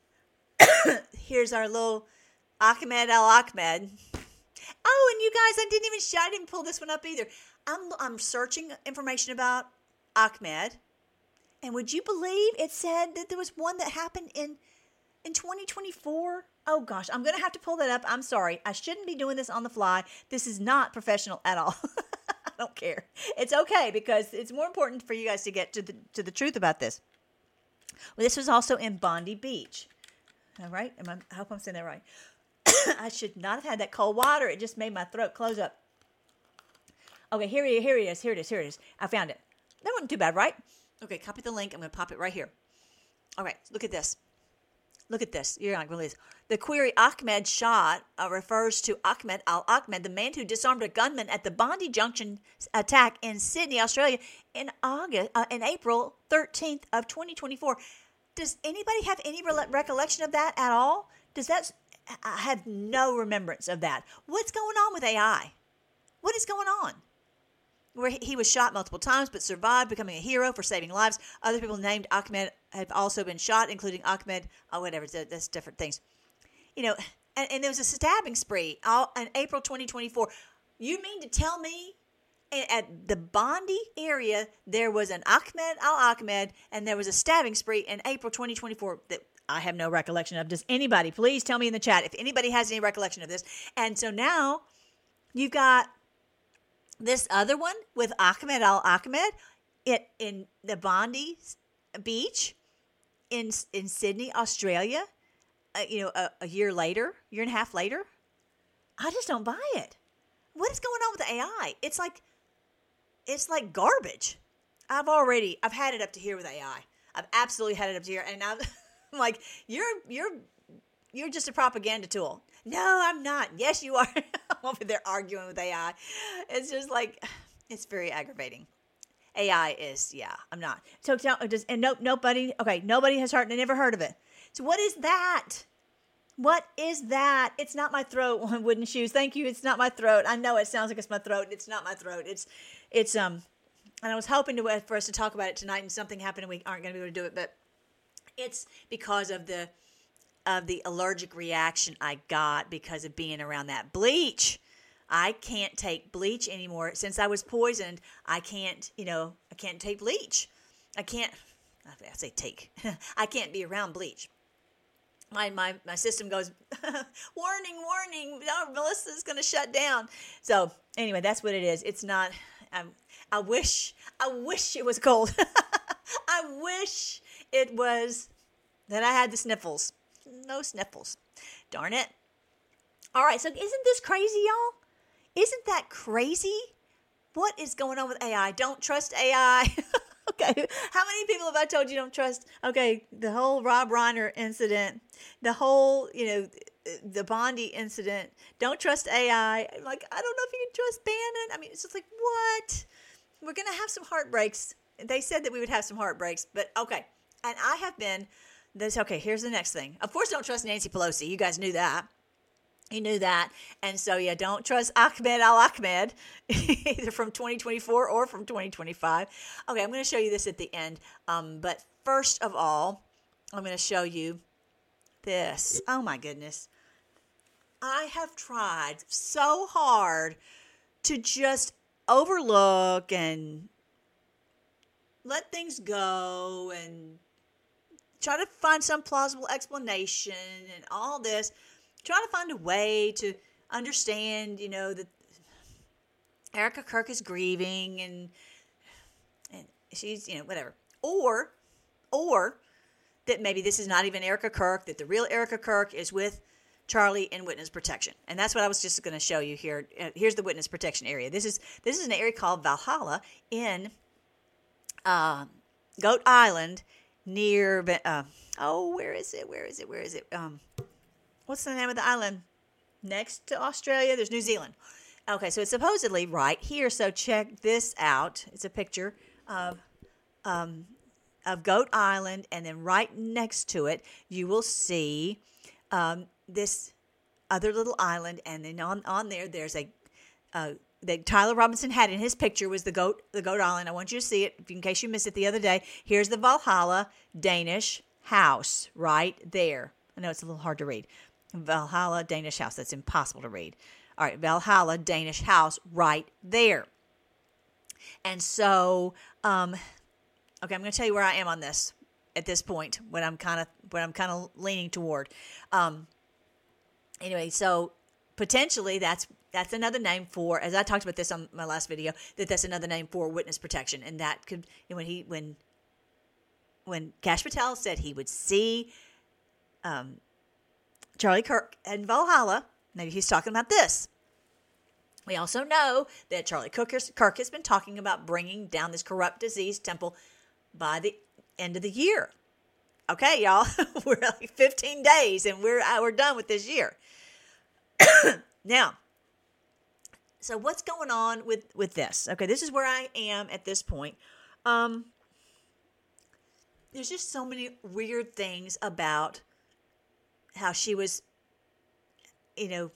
here's our little Ahmed Al-Ahmed. Oh, and you guys, I didn't even, I didn't pull this one up either. I'm I'm searching information about Ahmed, and would you believe it said that there was one that happened in in twenty twenty-four? Oh gosh, I'm gonna have to pull that up. I'm sorry, I shouldn't be doing this on the fly. This is not professional at all. I don't care. It's okay because it's more important for you guys to get to the to the truth about this. Well, this was also in Bondi Beach. All right, Am I, I hope I'm saying that right. I should not have had that cold water. It just made my throat close up. Okay, here it, here it is. Here it is. Here it is. I found it. That wasn't too bad, right? Okay, copy the link. I'm going to pop it right here. All right, look at this. Look at this. You're not going to believe this. The query Ahmed shot uh, refers to Ahmed Al-Ahmed, the man who disarmed a gunman at the Bondi Junction attack in Sydney, Australia, in August, uh, in April thirteenth of twenty twenty-four. Does anybody have any re- recollection of that at all? Does that? I have no remembrance of that. What's going on with A I? What is going on? Where he was shot multiple times but survived, becoming a hero for saving lives. Other people named Ahmed have also been shot, including Ahmed. Oh, whatever. That's different things. You know, and, and there was a stabbing spree all, in April twenty twenty-four. You mean to tell me at the Bondi area there was an Ahmed Al-Ahmed and there was a stabbing spree in April twenty twenty-four that I have no recollection of? Does anybody, please tell me in the chat if anybody has any recollection of this? And so now you've got this other one with Ahmed Al-Ahmed it, in the Bondi Beach in in Sydney, Australia, uh, you know, a, a year later, year and a half later. I just don't buy it. What is going on with the A I? It's like, it's like garbage. I've already, I've had it up to here with A I. I've absolutely had it up to here. And I'm like, you're, you're, you're just a propaganda tool. No, I'm not. Yes, you are. I'm over there arguing with A I. It's just like, it's very aggravating. A I is, yeah, I'm not. So, tell, does, and nope, nobody, okay, nobody has heard, never heard of it. So what is that? What is that? It's not my throat. Wooden shoes. Thank you. It's not my throat. I know it sounds like it's my throat. It's not my throat. It's, it's, um, and I was hoping to, for us to talk about it tonight, and something happened and we aren't going to be able to do it, but it's because of the, of the allergic reaction I got because of being around that bleach. I can't take bleach anymore. Since I was poisoned, I can't, you know, I can't take bleach. I can't, I say take. I can't be around bleach. My my my system goes, warning, warning, no, Melissa's going to shut down. So anyway, that's what it is. It's not, um, I wish, I wish it was cold. I wish it was that I had the sniffles. No sniffles. Darn it. All right, so isn't this crazy, y'all? Isn't that crazy? What is going on with A I? Don't trust A I. Okay, how many people have I told you don't trust? Okay, the whole Rob Reiner incident, the whole, you know, the Bondi incident. Don't trust A I. I'm like, I don't know if you can trust Bannon. I mean, it's just like, what? We're going to have some heartbreaks. They said that we would have some heartbreaks, but okay. And I have been, this. okay, here's the next thing. Of course, don't trust Nancy Pelosi. You guys knew that. You knew that. And so, yeah, don't trust Ahmed Al-Ahmed, either from twenty twenty-four or from twenty twenty-five. Okay, I'm going to show you this at the end. Um, but first of all, I'm going to show you this. Oh, my goodness. I have tried so hard to just overlook and let things go and try to find some plausible explanation and all this. Trying to find a way to understand, you know, that Erica Kirk is grieving and and she's, you know, whatever. Or, or that maybe this is not even Erica Kirk, that the real Erica Kirk is with Charlie in witness protection. And that's what I was just going to show you here. Uh, here's the witness protection area. This is this is an area called Valhalla in uh, Goat Island near, uh, oh, where is it? Where is it? Where is it? Um, What's the name of the island? Next to Australia, there's New Zealand. Okay, so it's supposedly right here. So check this out. It's a picture of um, of Goat Island, and then right next to it, you will see um, this other little island, and then on, on there, there's a uh, that Tyler Robinson had in his picture was the goat the Goat Island. I want you to see it in case you missed it the other day. Here's the Valhalla Danish house right there. I know it's a little hard to read. Valhalla Danish house. That's impossible to read. All right, Valhalla Danish house right there. And so, um, okay, I'm going to tell you where I am on this at this point. What I'm kind of what I'm kind of leaning toward. Um, anyway, so potentially that's that's another name for, as I talked about this on my last video, that that's another name for witness protection, and that could when he when when Kash Patel said he would see. Um, Charlie Kirk and Valhalla, maybe he's talking about this. We also know that Charlie Kirk has been talking about bringing down this corrupt, diseased temple by the end of the year. Okay, y'all, we're like fifteen days and we're we're done with this year. Now, so what's going on with, with this? Okay, this is where I am at this point. Um, there's just so many weird things about how she was, you know,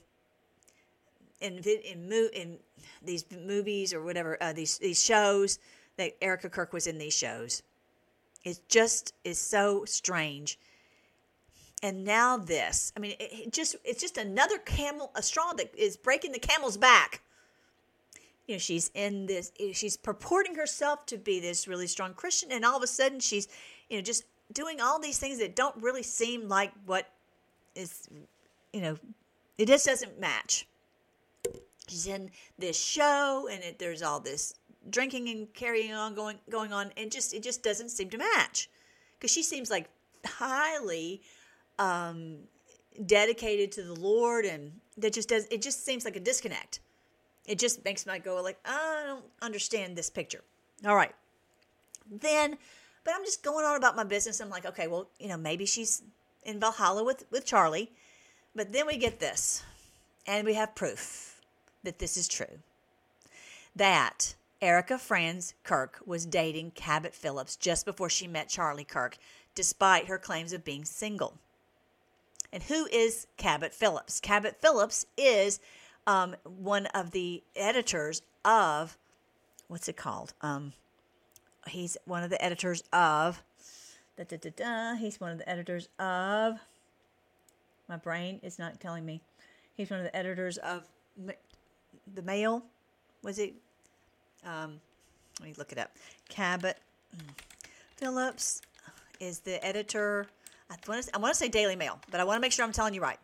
in in in these movies or whatever, uh, these these shows that Erica Kirk was in these shows. It just is so strange. And now this, I mean, it, it just it's just another camel, a straw that is breaking the camel's back. You know, she's in this, she's purporting herself to be this really strong Christian, and all of a sudden she's, you know, just doing all these things that don't really seem like what is, you know, it just doesn't match. She's in this show, and it, there's all this drinking and carrying on going going on, and just it just doesn't seem to match, because she seems like highly um, dedicated to the Lord, and that just does it just seems like a disconnect. It just makes me go like, I don't understand this picture. All right, then, but I'm just going on about my business. I'm like, okay, well, you know, maybe she's in Valhalla with, with Charlie. But then we get this, and we have proof that this is true. That Erica Franz Kirk was dating Cabot Phillips just before she met Charlie Kirk, despite her claims of being single. And who is Cabot Phillips? Cabot Phillips is um, one of the editors of, what's it called? Um, he's one of the editors of, da, da, da, da, he's one of the editors of, my brain is not telling me. He's one of the editors of the Mail. Was it? Um, let me look it up. Cabot Phillips is the editor. I want to, I want to say Daily Mail, but I want to make sure I'm telling you right.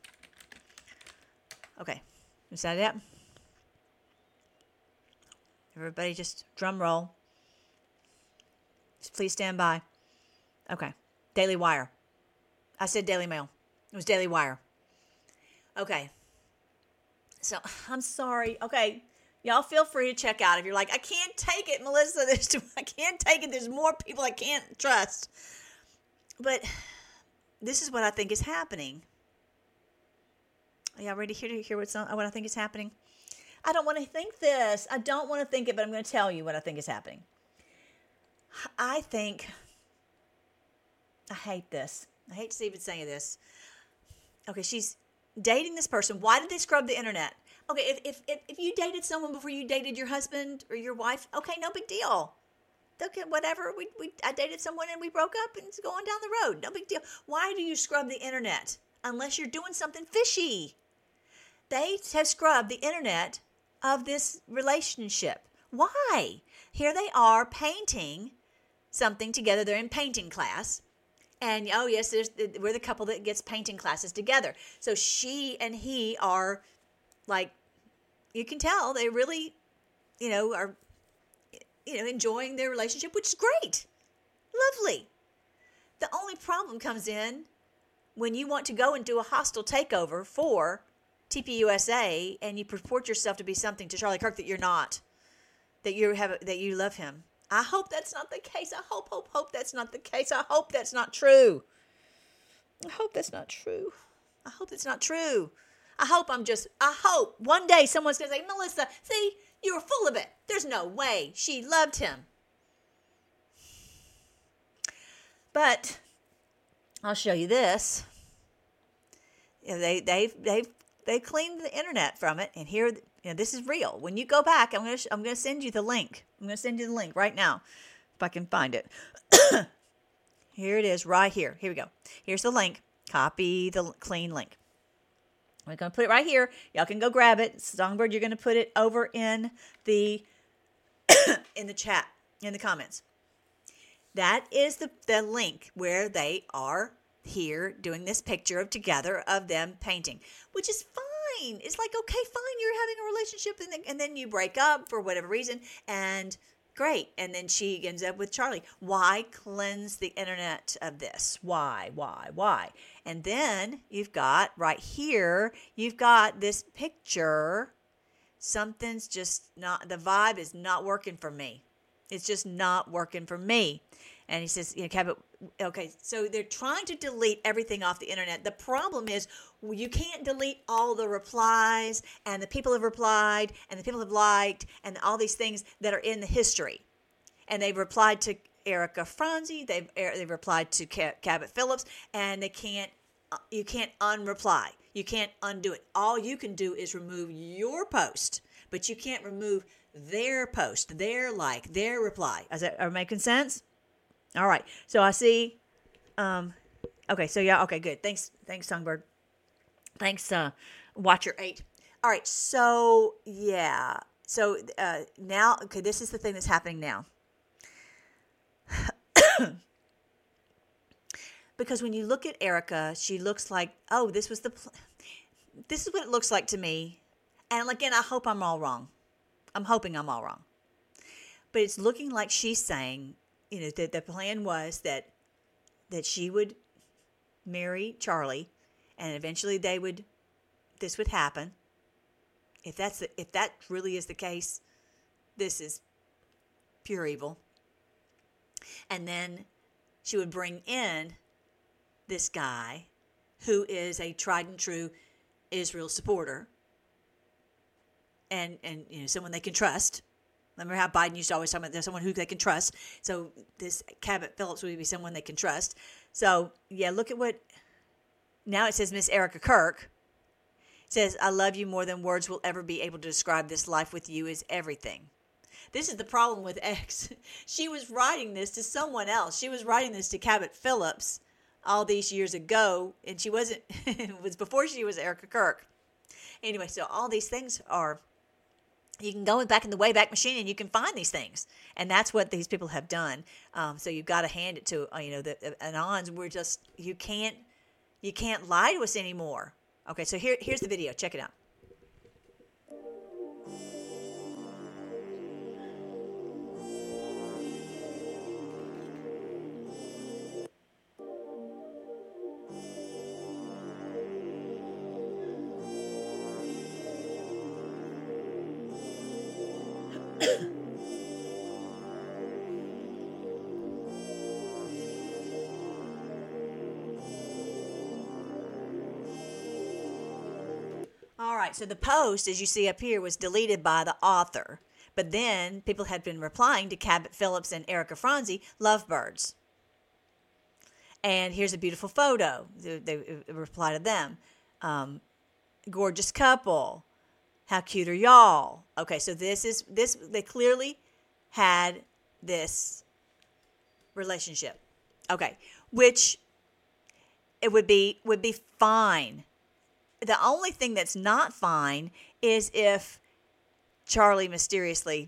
Okay. Is that it? Everybody just drum roll. Just please stand by. Okay. Daily Wire. I said Daily Mail. It was Daily Wire. Okay. So, I'm sorry. Okay. Y'all feel free to check out if you're like, I can't take it, Melissa. There's too, I can't take it. There's more people I can't trust. But this is what I think is happening. Are y'all ready here to hear what's on, what I think is happening? I don't want to think this. I don't want to think it, but I'm going to tell you what I think is happening. I think, I hate this. I hate to even say this. Okay, she's dating this person. Why did they scrub the internet? Okay, if, if if if you dated someone before you dated your husband or your wife, okay, no big deal. Okay, whatever. We we I dated someone and we broke up and it's going down the road. No big deal. Why do you scrub the internet unless you're doing something fishy? They have scrubbed the internet of this relationship. Why? Here they are painting something together. They're in painting class. And, oh, yes, there's, we're the couple that gets painting classes together. So she and he are, like, you can tell they really, you know, are, you know, enjoying their relationship, which is great. Lovely. The only problem comes in when you want to go and do a hostile takeover for T P U S A and you purport yourself to be something to Charlie Kirk that you're not, that you have, that you love him. I hope that's not the case. I hope, hope, hope that's not the case. I hope that's not true. I hope that's not true. I hope it's not true. I hope I'm just, I hope one day someone's going to say, Melissa, see, you were full of it. There's no way she loved him. But I'll show you this. You know, they, they've, they've, they cleaned the internet from it. And here, you know, this is real. When you go back, I'm going to, I'm going to send you the link. I'm going to send you the link right now, if I can find it. Here it is, right here. Here we go. Here's the link. Copy the clean link. We're going to put it right here. Y'all can go grab it. Songbird, you're going to put it over in the in the chat, in the comments. That is the, the link where they are here doing this picture of together of them painting, which is fine. It's like, okay, fine, you're having a relationship and then, and then you break up for whatever reason and great. And then she ends up with Charlie. Why cleanse the internet of this? Why, why, why? And then you've got right here, you've got this picture. Something's just not, the vibe is not working for me. It's just not working for me. And he says, you know, Cabot, okay, so they're trying to delete everything off the internet. The problem is you can't delete all the replies and the people have replied and the people have liked and all these things that are in the history. And they've replied to Erica Franzi, they've they've replied to Cabot Phillips, and they can't, you can't unreply. You can't undo it. All you can do is remove your post, but you can't remove their post, their like, their reply. Is that are making sense? All right. So I see. Um, okay. So yeah. Okay. Good. Thanks. Thanks, Songbird. Thanks, uh, Watcher eight. All right. So yeah. So uh, now, okay. This is the thing that's happening now. Because when you look at Erica, she looks like, oh, this was the. Pl- this is what it looks like to me. And again, I hope I'm all wrong. I'm hoping I'm all wrong. But it's looking like she's saying, you know, that the plan was that that she would marry Charlie, and eventually they would, this would happen. If that's the, if that really is the case, this is pure evil. And then she would bring in this guy who is a tried and true Israel supporter, and and you know, someone they can trust, Remember how Biden used to always talk about there's someone who they can trust. So this Cabot Phillips would be someone they can trust. So, yeah, look at what, now it says Miss Erica Kirk. It says, I love you more than words will ever be able to describe. This life with you is everything. This is the problem with X. She was writing this to someone else. She was writing this to Cabot Phillips all these years ago, and she wasn't, it was before she was Erica Kirk. Anyway, so all these things are, you can go back in the Wayback Machine and you can find these things. And that's what these people have done. Um, so you've got to hand it to, uh, you know, the uh, Anons. We're just, you can't, you can't lie to us anymore. Okay, so here, here's the video. Check it out. All right, so the post, as you see up here, was deleted by the author. But then people had been replying to Cabot Phillips and Erica Franzi, lovebirds. And here's a beautiful photo. They, they reply to them. Um, gorgeous couple. How cute are y'all? Okay, so this is, this, they clearly had this relationship. Okay, which it would be, would be fine. The only thing that's not fine is if Charlie mysteriously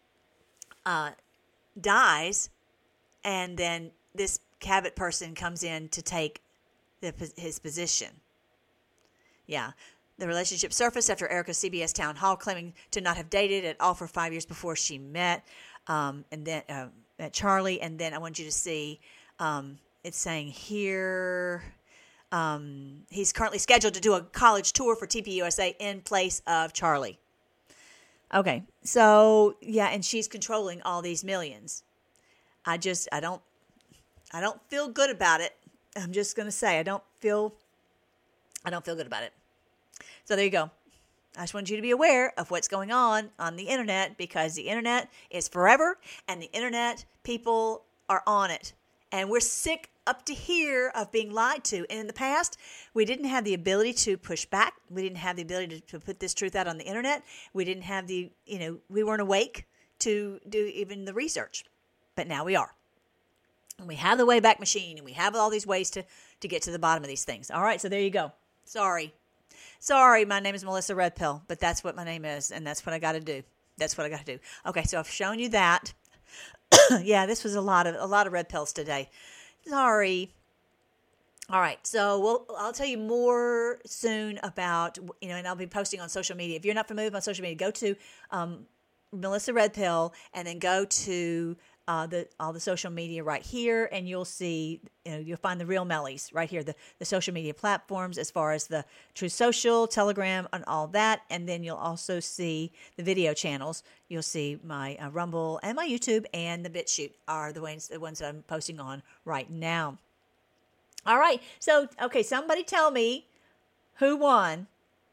uh, dies, and then this Cabot person comes in to take the, his position. Yeah. The relationship surfaced after Erica's C B S town hall claiming to not have dated at all for five years before she met, um, and then uh, met Charlie. And then I want you to see, um, it's saying here... Um, he's currently scheduled to do a college tour for T P U S A in place of Charlie. Okay, so yeah, and she's controlling all these millions. I just, I don't, I don't feel good about it. I'm just gonna say, I don't feel, I don't feel good about it. So there you go. I just want you to be aware of what's going on on the internet, because the internet is forever, and the internet people are on it, and we're sick up to here of being lied to. And in the past, we didn't have the ability to push back. We didn't have the ability to, to put this truth out on the internet. We didn't have the, you know, we weren't awake to do even the research. But now we are. And we have the Wayback Machine, and we have all these ways to, to get to the bottom of these things. All right, so there you go. Sorry. Sorry, my name is Melissa Red Pill, but that's what my name is, and that's what I got to do. That's what I got to do. Okay, so I've shown you that. Yeah, this was a lot of a lot of red pills today. Sorry. All right, so we'll, I'll tell you more soon about, you know, and I'll be posting on social media. If you're not familiar with social media, go to um, Melissa Red Pill, and then go to uh, the all the social media right here, and you'll see, you know, you'll find the real Mellies right here, the, the social media platforms as far as the Truth Social, Telegram, and all that. And then you'll also see the video channels. You'll see my uh, Rumble and my YouTube, and the BitChute are the ones, the ones that I'm posting on right now. All right. So, okay, somebody tell me who won.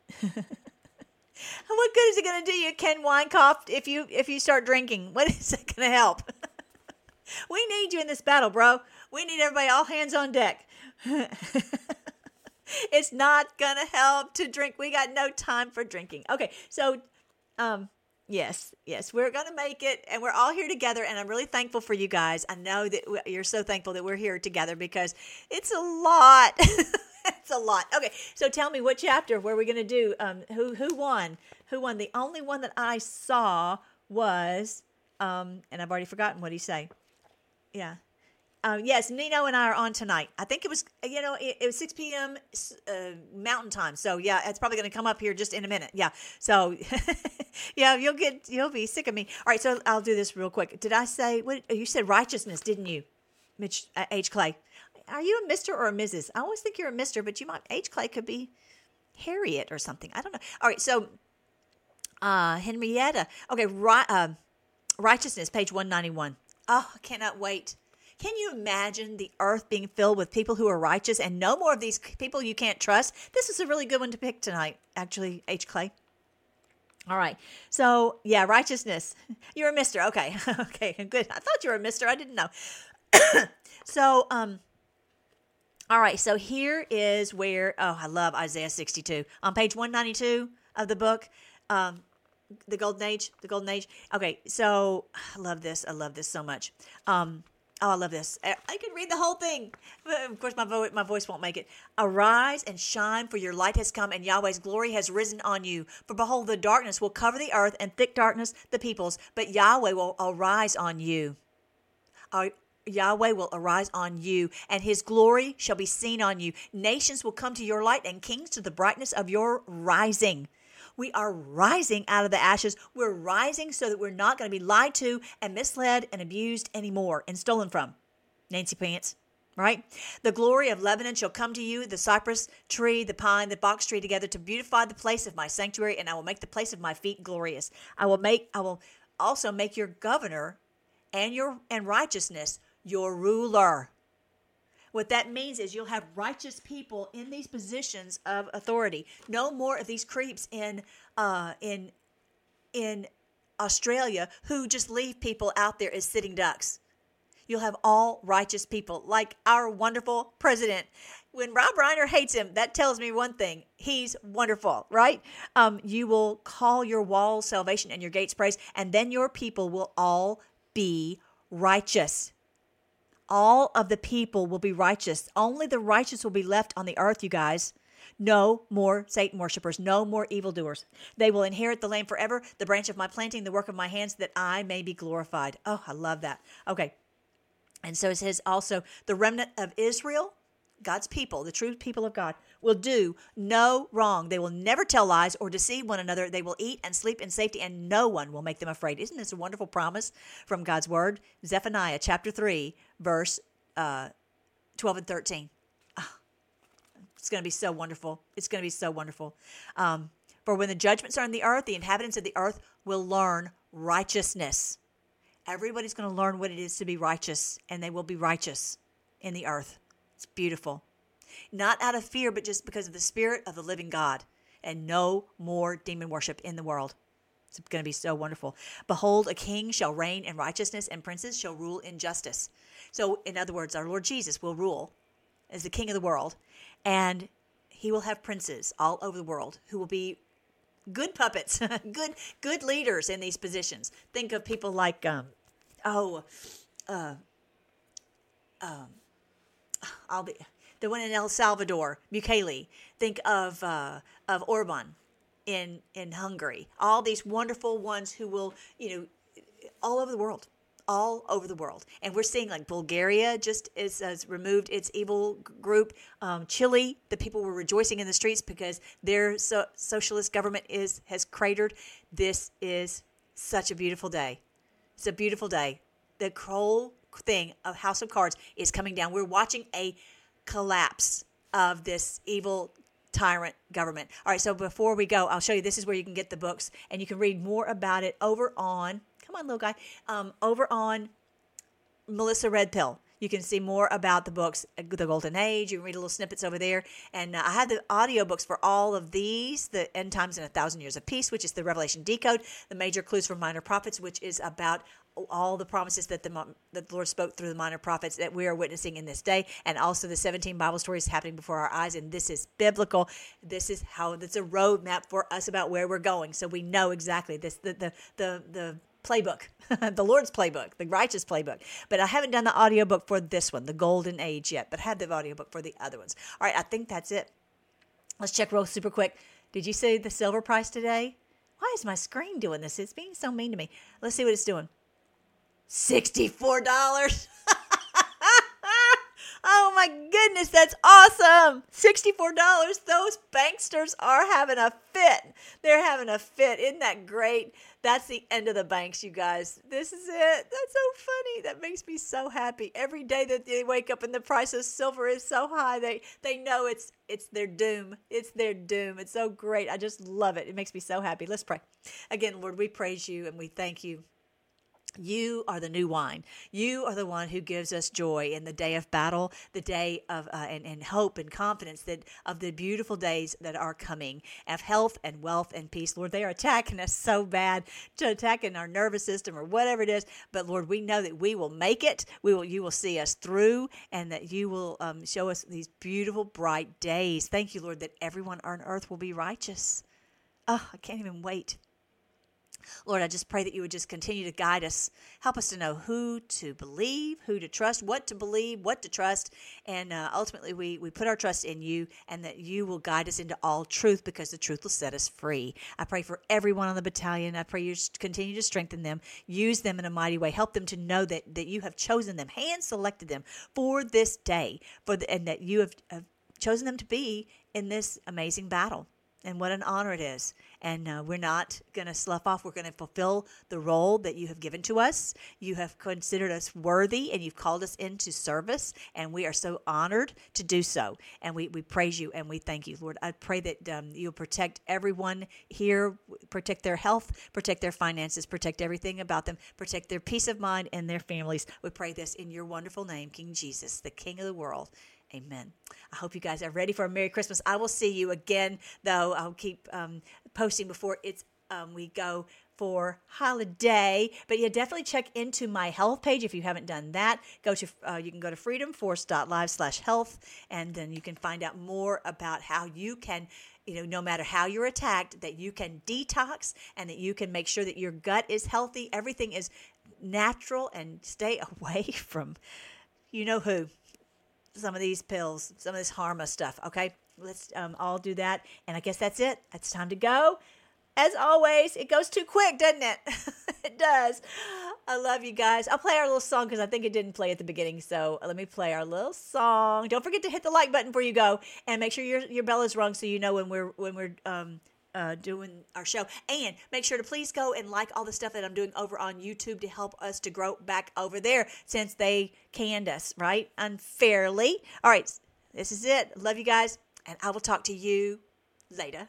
What good is it going to do you, Ken Weinkauf, if you if you start drinking? What is it going to help? We need you in this battle, bro. We need everybody, all hands on deck. It's not going to help to drink. We got no time for drinking. Okay, so, um, yes, yes, we're going to make it, and we're all here together, and I'm really thankful for you guys. I know that we, you're so thankful that we're here together, because it's a lot. It's a lot. Okay, so tell me, what chapter were we going to do? Um, who who won? Who won? The only one that I saw was, um, and I've already forgotten what he say. Yeah. Um, yes, Nino and I are on tonight. I think it was, you know, it, it was six p.m. Uh, Mountain Time. So, yeah, it's probably going to come up here just in a minute. Yeah. So, yeah, you'll get, you'll be sick of me. All right, so I'll do this real quick. Did I say, what you said righteousness, didn't you, Mitch, uh, H. Clay? Are you a Mister or a Missus? I always think you're a Mister, but you might, H. Clay could be Harriet or something. I don't know. All right, so uh, Henrietta. Okay, right, uh, righteousness, page one ninety-one. Oh, I cannot wait. Can you imagine the earth being filled with people who are righteous, and no more of these people you can't trust? This is a really good one to pick tonight, actually, H. Clay. All right. So, yeah, righteousness. You're a mister. Okay. Okay, good. I thought you were a mister. I didn't know. so, um, all right. So here is where, oh, I love Isaiah sixty-two. On page one ninety-two of the book, um, the Golden Age, the Golden Age. Okay. So I love this. I love this so much. Um, Oh, I love this. I I could read the whole thing. But of course, my, vo- my voice won't make it. Arise and shine, for your light has come, and Yahweh's glory has risen on you. For behold, the darkness will cover the earth, and thick darkness the peoples. But Yahweh will arise on you. Our, Yahweh will arise on you, and his glory shall be seen on you. Nations will come to your light, and kings to the brightness of your rising. We are rising out of the ashes. We're rising so that we're not going to be lied to and misled and abused anymore and stolen from. Nancy Pants, right? The glory of Lebanon shall come to you, the cypress tree, the pine, the box tree together to beautify the place of my sanctuary, and I will make the place of my feet glorious. I will make, I will also make your governor and your and righteousness your ruler. What that means is you'll have righteous people in these positions of authority. No more of these creeps in uh, in in Australia who just leave people out there as sitting ducks. You'll have all righteous people like our wonderful president. When Rob Reiner hates him, that tells me one thing. He's wonderful, right? Um, you will call your walls salvation and your gates praise, and then your people will all be righteous. All of the people will be righteous. Only the righteous will be left on the earth, you guys. No more Satan worshipers. No more evildoers. They will inherit the land forever, the branch of my planting, the work of my hands, that I may be glorified. Oh, I love that. Okay. And so it says also, the remnant of Israel, God's people, the true people of God, will do no wrong. They will never tell lies or deceive one another. They will eat and sleep in safety, and no one will make them afraid. Isn't this a wonderful promise from God's word? Zephaniah chapter three, verse uh, twelve and thirteen. Oh, it's going to be so wonderful. It's going to be so wonderful. Um, For when the judgments are in the earth, the inhabitants of the earth will learn righteousness. Everybody's going to learn what it is to be righteous, and they will be righteous in the earth. It's beautiful. Not out of fear, but just because of the Spirit of the living God. And no more demon worship in the world. It's going to be so wonderful. Behold, a king shall reign in righteousness, and princes shall rule in justice. So, in other words, our Lord Jesus will rule as the king of the world. And he will have princes all over the world who will be good puppets, good good leaders in these positions. Think of people like, um, oh, uh, um, I'll be the one in El Salvador, Bukele. Think of uh, of Orban in in Hungary. All these wonderful ones who will, you know, all over the world, all over the world. And we're seeing like Bulgaria just is, has removed its evil group. Um, Chile, the people were rejoicing in the streets because their so- socialist government is has cratered. This is such a beautiful day. It's a beautiful day. The whole thing of House of Cards is coming down. We're watching a collapse of this evil tyrant government. All right, so before we go, I'll show you, this is where you can get the books, and you can read more about it over on, come on, little guy, um, over on Melissa Red Pill. You can see more about the books, The Golden Age. You can read little snippets over there. And uh, I have the audiobooks for all of these, The End Times and a Thousand Years of Peace, which is the Revelation Decode, The Major Clues for Minor Prophets, which is about all the promises that the, that the Lord spoke through the minor prophets that we are witnessing in this day, and also the seventeen Bible stories happening before our eyes. And this is biblical. This is how, it's a roadmap for us about where we're going. So we know exactly this, the, the, the, the playbook, the Lord's playbook, the righteous playbook. But I haven't done the audiobook for this one, The Golden Age, yet, but I have the audiobook for the other ones. All right, I think that's it. Let's check real super quick. Did you see the silver price today? Why is my screen doing this? It's being so mean to me. Let's see what it's doing. sixty-four dollars. Oh my goodness, that's awesome. sixty-four dollars. Those banksters are having a fit. They're having a fit. Isn't that great? That's the end of the banks, you guys. This is it. That's so funny. That makes me so happy. Every day that they wake up and the price of silver is so high, they they know it's it's their doom. It's their doom. It's so great. I just love it. It makes me so happy. Let's pray. Again, Lord, we praise you and we thank you You are the new wine. You are the one who gives us joy in the day of battle, the day of uh, and, and hope and confidence that of the beautiful days that are coming, of health and wealth and peace. Lord, they are attacking us so bad, to attacking our nervous system or whatever it is. But Lord, we know that we will make it. We will. You will see us through, and that you will um, show us these beautiful, bright days. Thank you, Lord, that everyone on earth will be righteous. Oh, I can't even wait. Lord, I just pray that you would just continue to guide us. Help us to know who to believe, who to trust, what to believe, what to trust. And uh, ultimately, we, we put our trust in you, and that you will guide us into all truth, because the truth will set us free. I pray for everyone on the battalion. I pray you continue to strengthen them, use them in a mighty way. Help them to know that, that you have chosen them, hand-selected them for this day, for the, and that you have, have chosen them to be in this amazing battle. And what an honor it is. And uh, we're not going to slough off. We're going to fulfill the role that you have given to us. You have considered us worthy, and you've called us into service. And we are so honored to do so. And we, we praise you and we thank you, Lord. I pray that um, you'll protect everyone here, protect their health, protect their finances, protect everything about them, protect their peace of mind and their families. We pray this in your wonderful name, King Jesus, the King of the world. Amen. I hope you guys are ready for a Merry Christmas. I will see you again, though. I'll keep um, posting before it's um, we go for holiday. But yeah, definitely check into my health page if you haven't done that. Go to uh, you can go to freedomforce.live slash health, and then you can find out more about how you can, you know, no matter how you're attacked, that you can detox, and that you can make sure that your gut is healthy. Everything is natural, and stay away from you know who. Some of these pills, some of this Harma stuff, okay? Let's um, all do that. And I guess that's it. It's time to go. As always, it goes too quick, doesn't it? It does. I love you guys. I'll play our little song because I think it didn't play at the beginning. So let me play our little song. Don't forget to hit the like button before you go, and make sure your your bell is rung so you know when we're when we're um uh doing our show. And make sure to please go and like all the stuff that I'm doing over on YouTube to help us to grow back over there, since they canned us, right? Unfairly. All right. This is it. Love you guys. And I will talk to you later.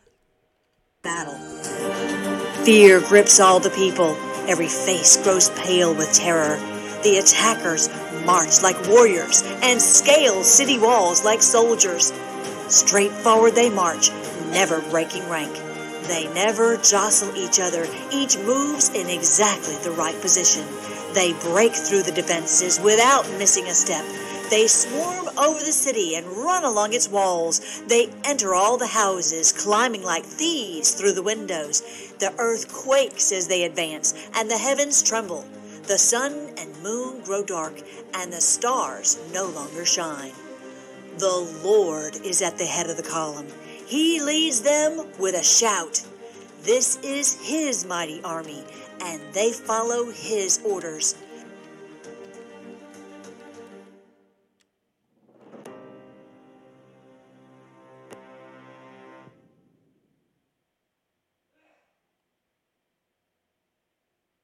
Battle. Fear grips all the people. Every face grows pale with terror. The attackers march like warriors and scale city walls like soldiers. Straight forward they march, never breaking rank. They never jostle each other. Each moves in exactly the right position. They break through the defenses without missing a step. They swarm over the city and run along its walls. They enter all the houses, climbing like thieves through the windows. The earth quakes as they advance, and the heavens tremble. The sun and moon grow dark, and the stars no longer shine. The Lord is at the head of the column. He leads them with a shout. This is his mighty army, and they follow his orders.